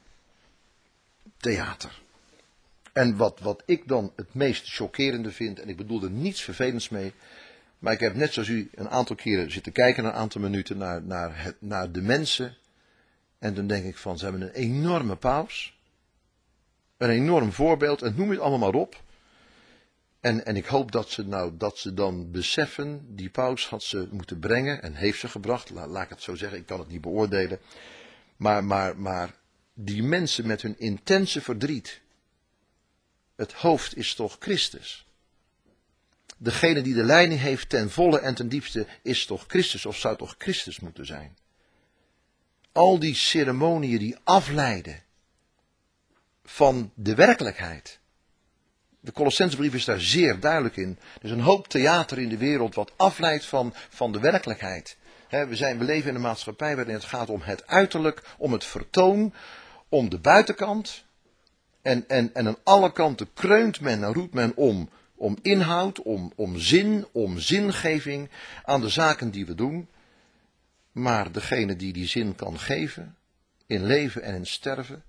theater. En wat, wat ik dan het meest chockerende vind, en ik bedoel er niets vervelends mee, maar ik heb net zoals u een aantal keren zitten kijken, een aantal minuten naar, naar, het, naar de mensen. En dan denk ik van, ze hebben een enorme paus. Een enorm voorbeeld, en noem het allemaal maar op. En, en ik hoop dat ze, nou, dat ze dan beseffen, die paus had ze moeten brengen en heeft ze gebracht. La, laat ik het zo zeggen, ik kan het niet beoordelen. Maar, maar, maar die mensen met hun intense verdriet. Het hoofd is toch Christus. Degene die de leiding heeft ten volle en ten diepste is toch Christus, of zou toch Christus moeten zijn. Al die ceremoniën die afleiden van de werkelijkheid. De Colossensebrief is daar zeer duidelijk in. Er is een hoop theater in de wereld wat afleidt van, van de werkelijkheid. He, we, zijn, we leven in een maatschappij waarin het gaat om het uiterlijk, om het vertoon, om de buitenkant. En, en, en aan alle kanten kreunt men en roept men om, om inhoud, om, om zin, om zingeving aan de zaken die we doen. Maar degene die die zin kan geven, in leven en in sterven,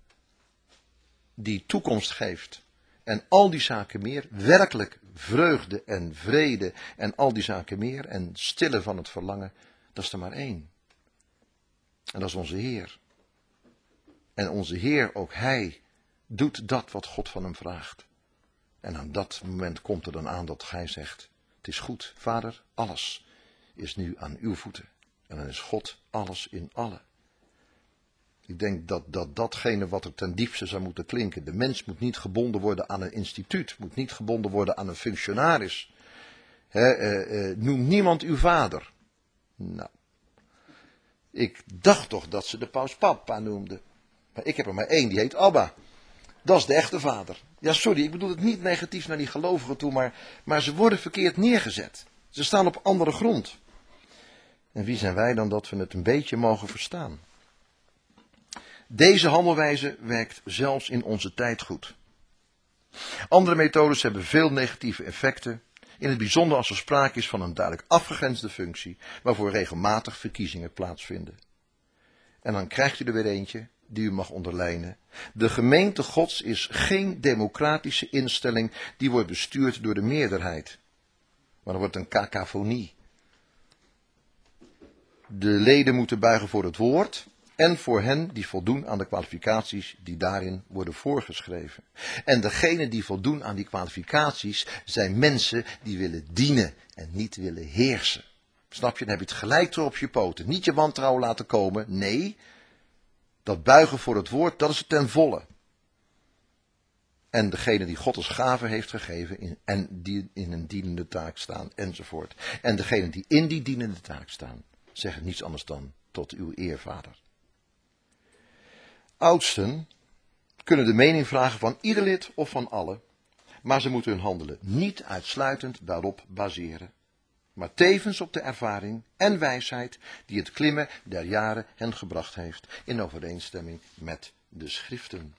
die toekomst geeft en al die zaken meer, werkelijk vreugde en vrede en al die zaken meer en stillen van het verlangen, dat is er maar één. En dat is onze Heer. En onze Heer, ook Hij, doet dat wat God van hem vraagt. En aan dat moment komt er dan aan dat Hij zegt, het is goed, Vader, alles is nu aan uw voeten. En dan is God alles in allen. Ik denk dat, dat datgene wat er ten diepste zou moeten klinken. De mens moet niet gebonden worden aan een instituut. Moet niet gebonden worden aan een functionaris. He, eh, eh, noem niemand uw vader. Nou. Ik dacht toch dat ze de paus papa noemden. Maar ik heb er maar één, die heet Abba. Dat is de echte vader. Ja, sorry, ik bedoel het niet negatief naar die gelovigen toe. Maar, maar ze worden verkeerd neergezet. Ze staan op andere grond. En wie zijn wij dan dat we het een beetje mogen verstaan? Deze handelwijze werkt zelfs in onze tijd goed. Andere methodes hebben veel negatieve effecten, in het bijzonder als er sprake is van een duidelijk afgegrensde functie, waarvoor regelmatig verkiezingen plaatsvinden. En dan krijgt u er weer eentje, die u mag onderlijnen. De gemeente Gods is geen democratische instelling die wordt bestuurd door de meerderheid. Maar dan wordt een cacophonie. De leden moeten buigen voor het woord en voor hen die voldoen aan de kwalificaties die daarin worden voorgeschreven. En degenen die voldoen aan die kwalificaties zijn mensen die willen dienen en niet willen heersen. Snap je? Dan heb je het gelijk terug op je poten. Niet je wantrouwen laten komen. Nee, dat buigen voor het woord, dat is het ten volle. En degene die God als gave heeft gegeven in, en die in een dienende taak staan enzovoort. En degenen die in die dienende taak staan, zeggen niets anders dan tot uw eer, Vader. Oudsten kunnen de mening vragen van ieder lid of van allen, maar ze moeten hun handelen niet uitsluitend daarop baseren, maar tevens op de ervaring en wijsheid die het klimmen der jaren hen gebracht heeft in overeenstemming met de schriften.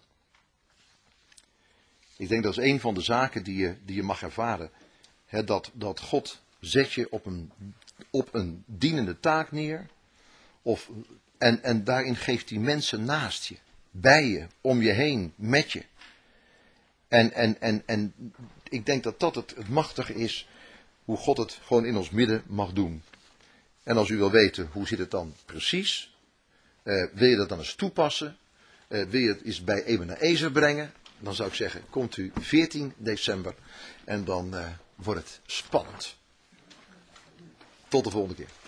Ik denk dat is een van de zaken die je, die je mag ervaren, hè, dat, dat God zet je op een, op een dienende taak neer, of, en, en daarin geeft hij mensen naast je, bij je, om je heen, met je. En, en, en, en ik denk dat dat het, het machtige is, hoe God het gewoon in ons midden mag doen. En als u wil weten, hoe zit het dan precies? Uh, wil je dat dan eens toepassen? Uh, wil je het eens bij Ebenezer brengen? dan zou ik zeggen, komt u veertien december en dan uh, wordt het spannend. Tot de volgende keer.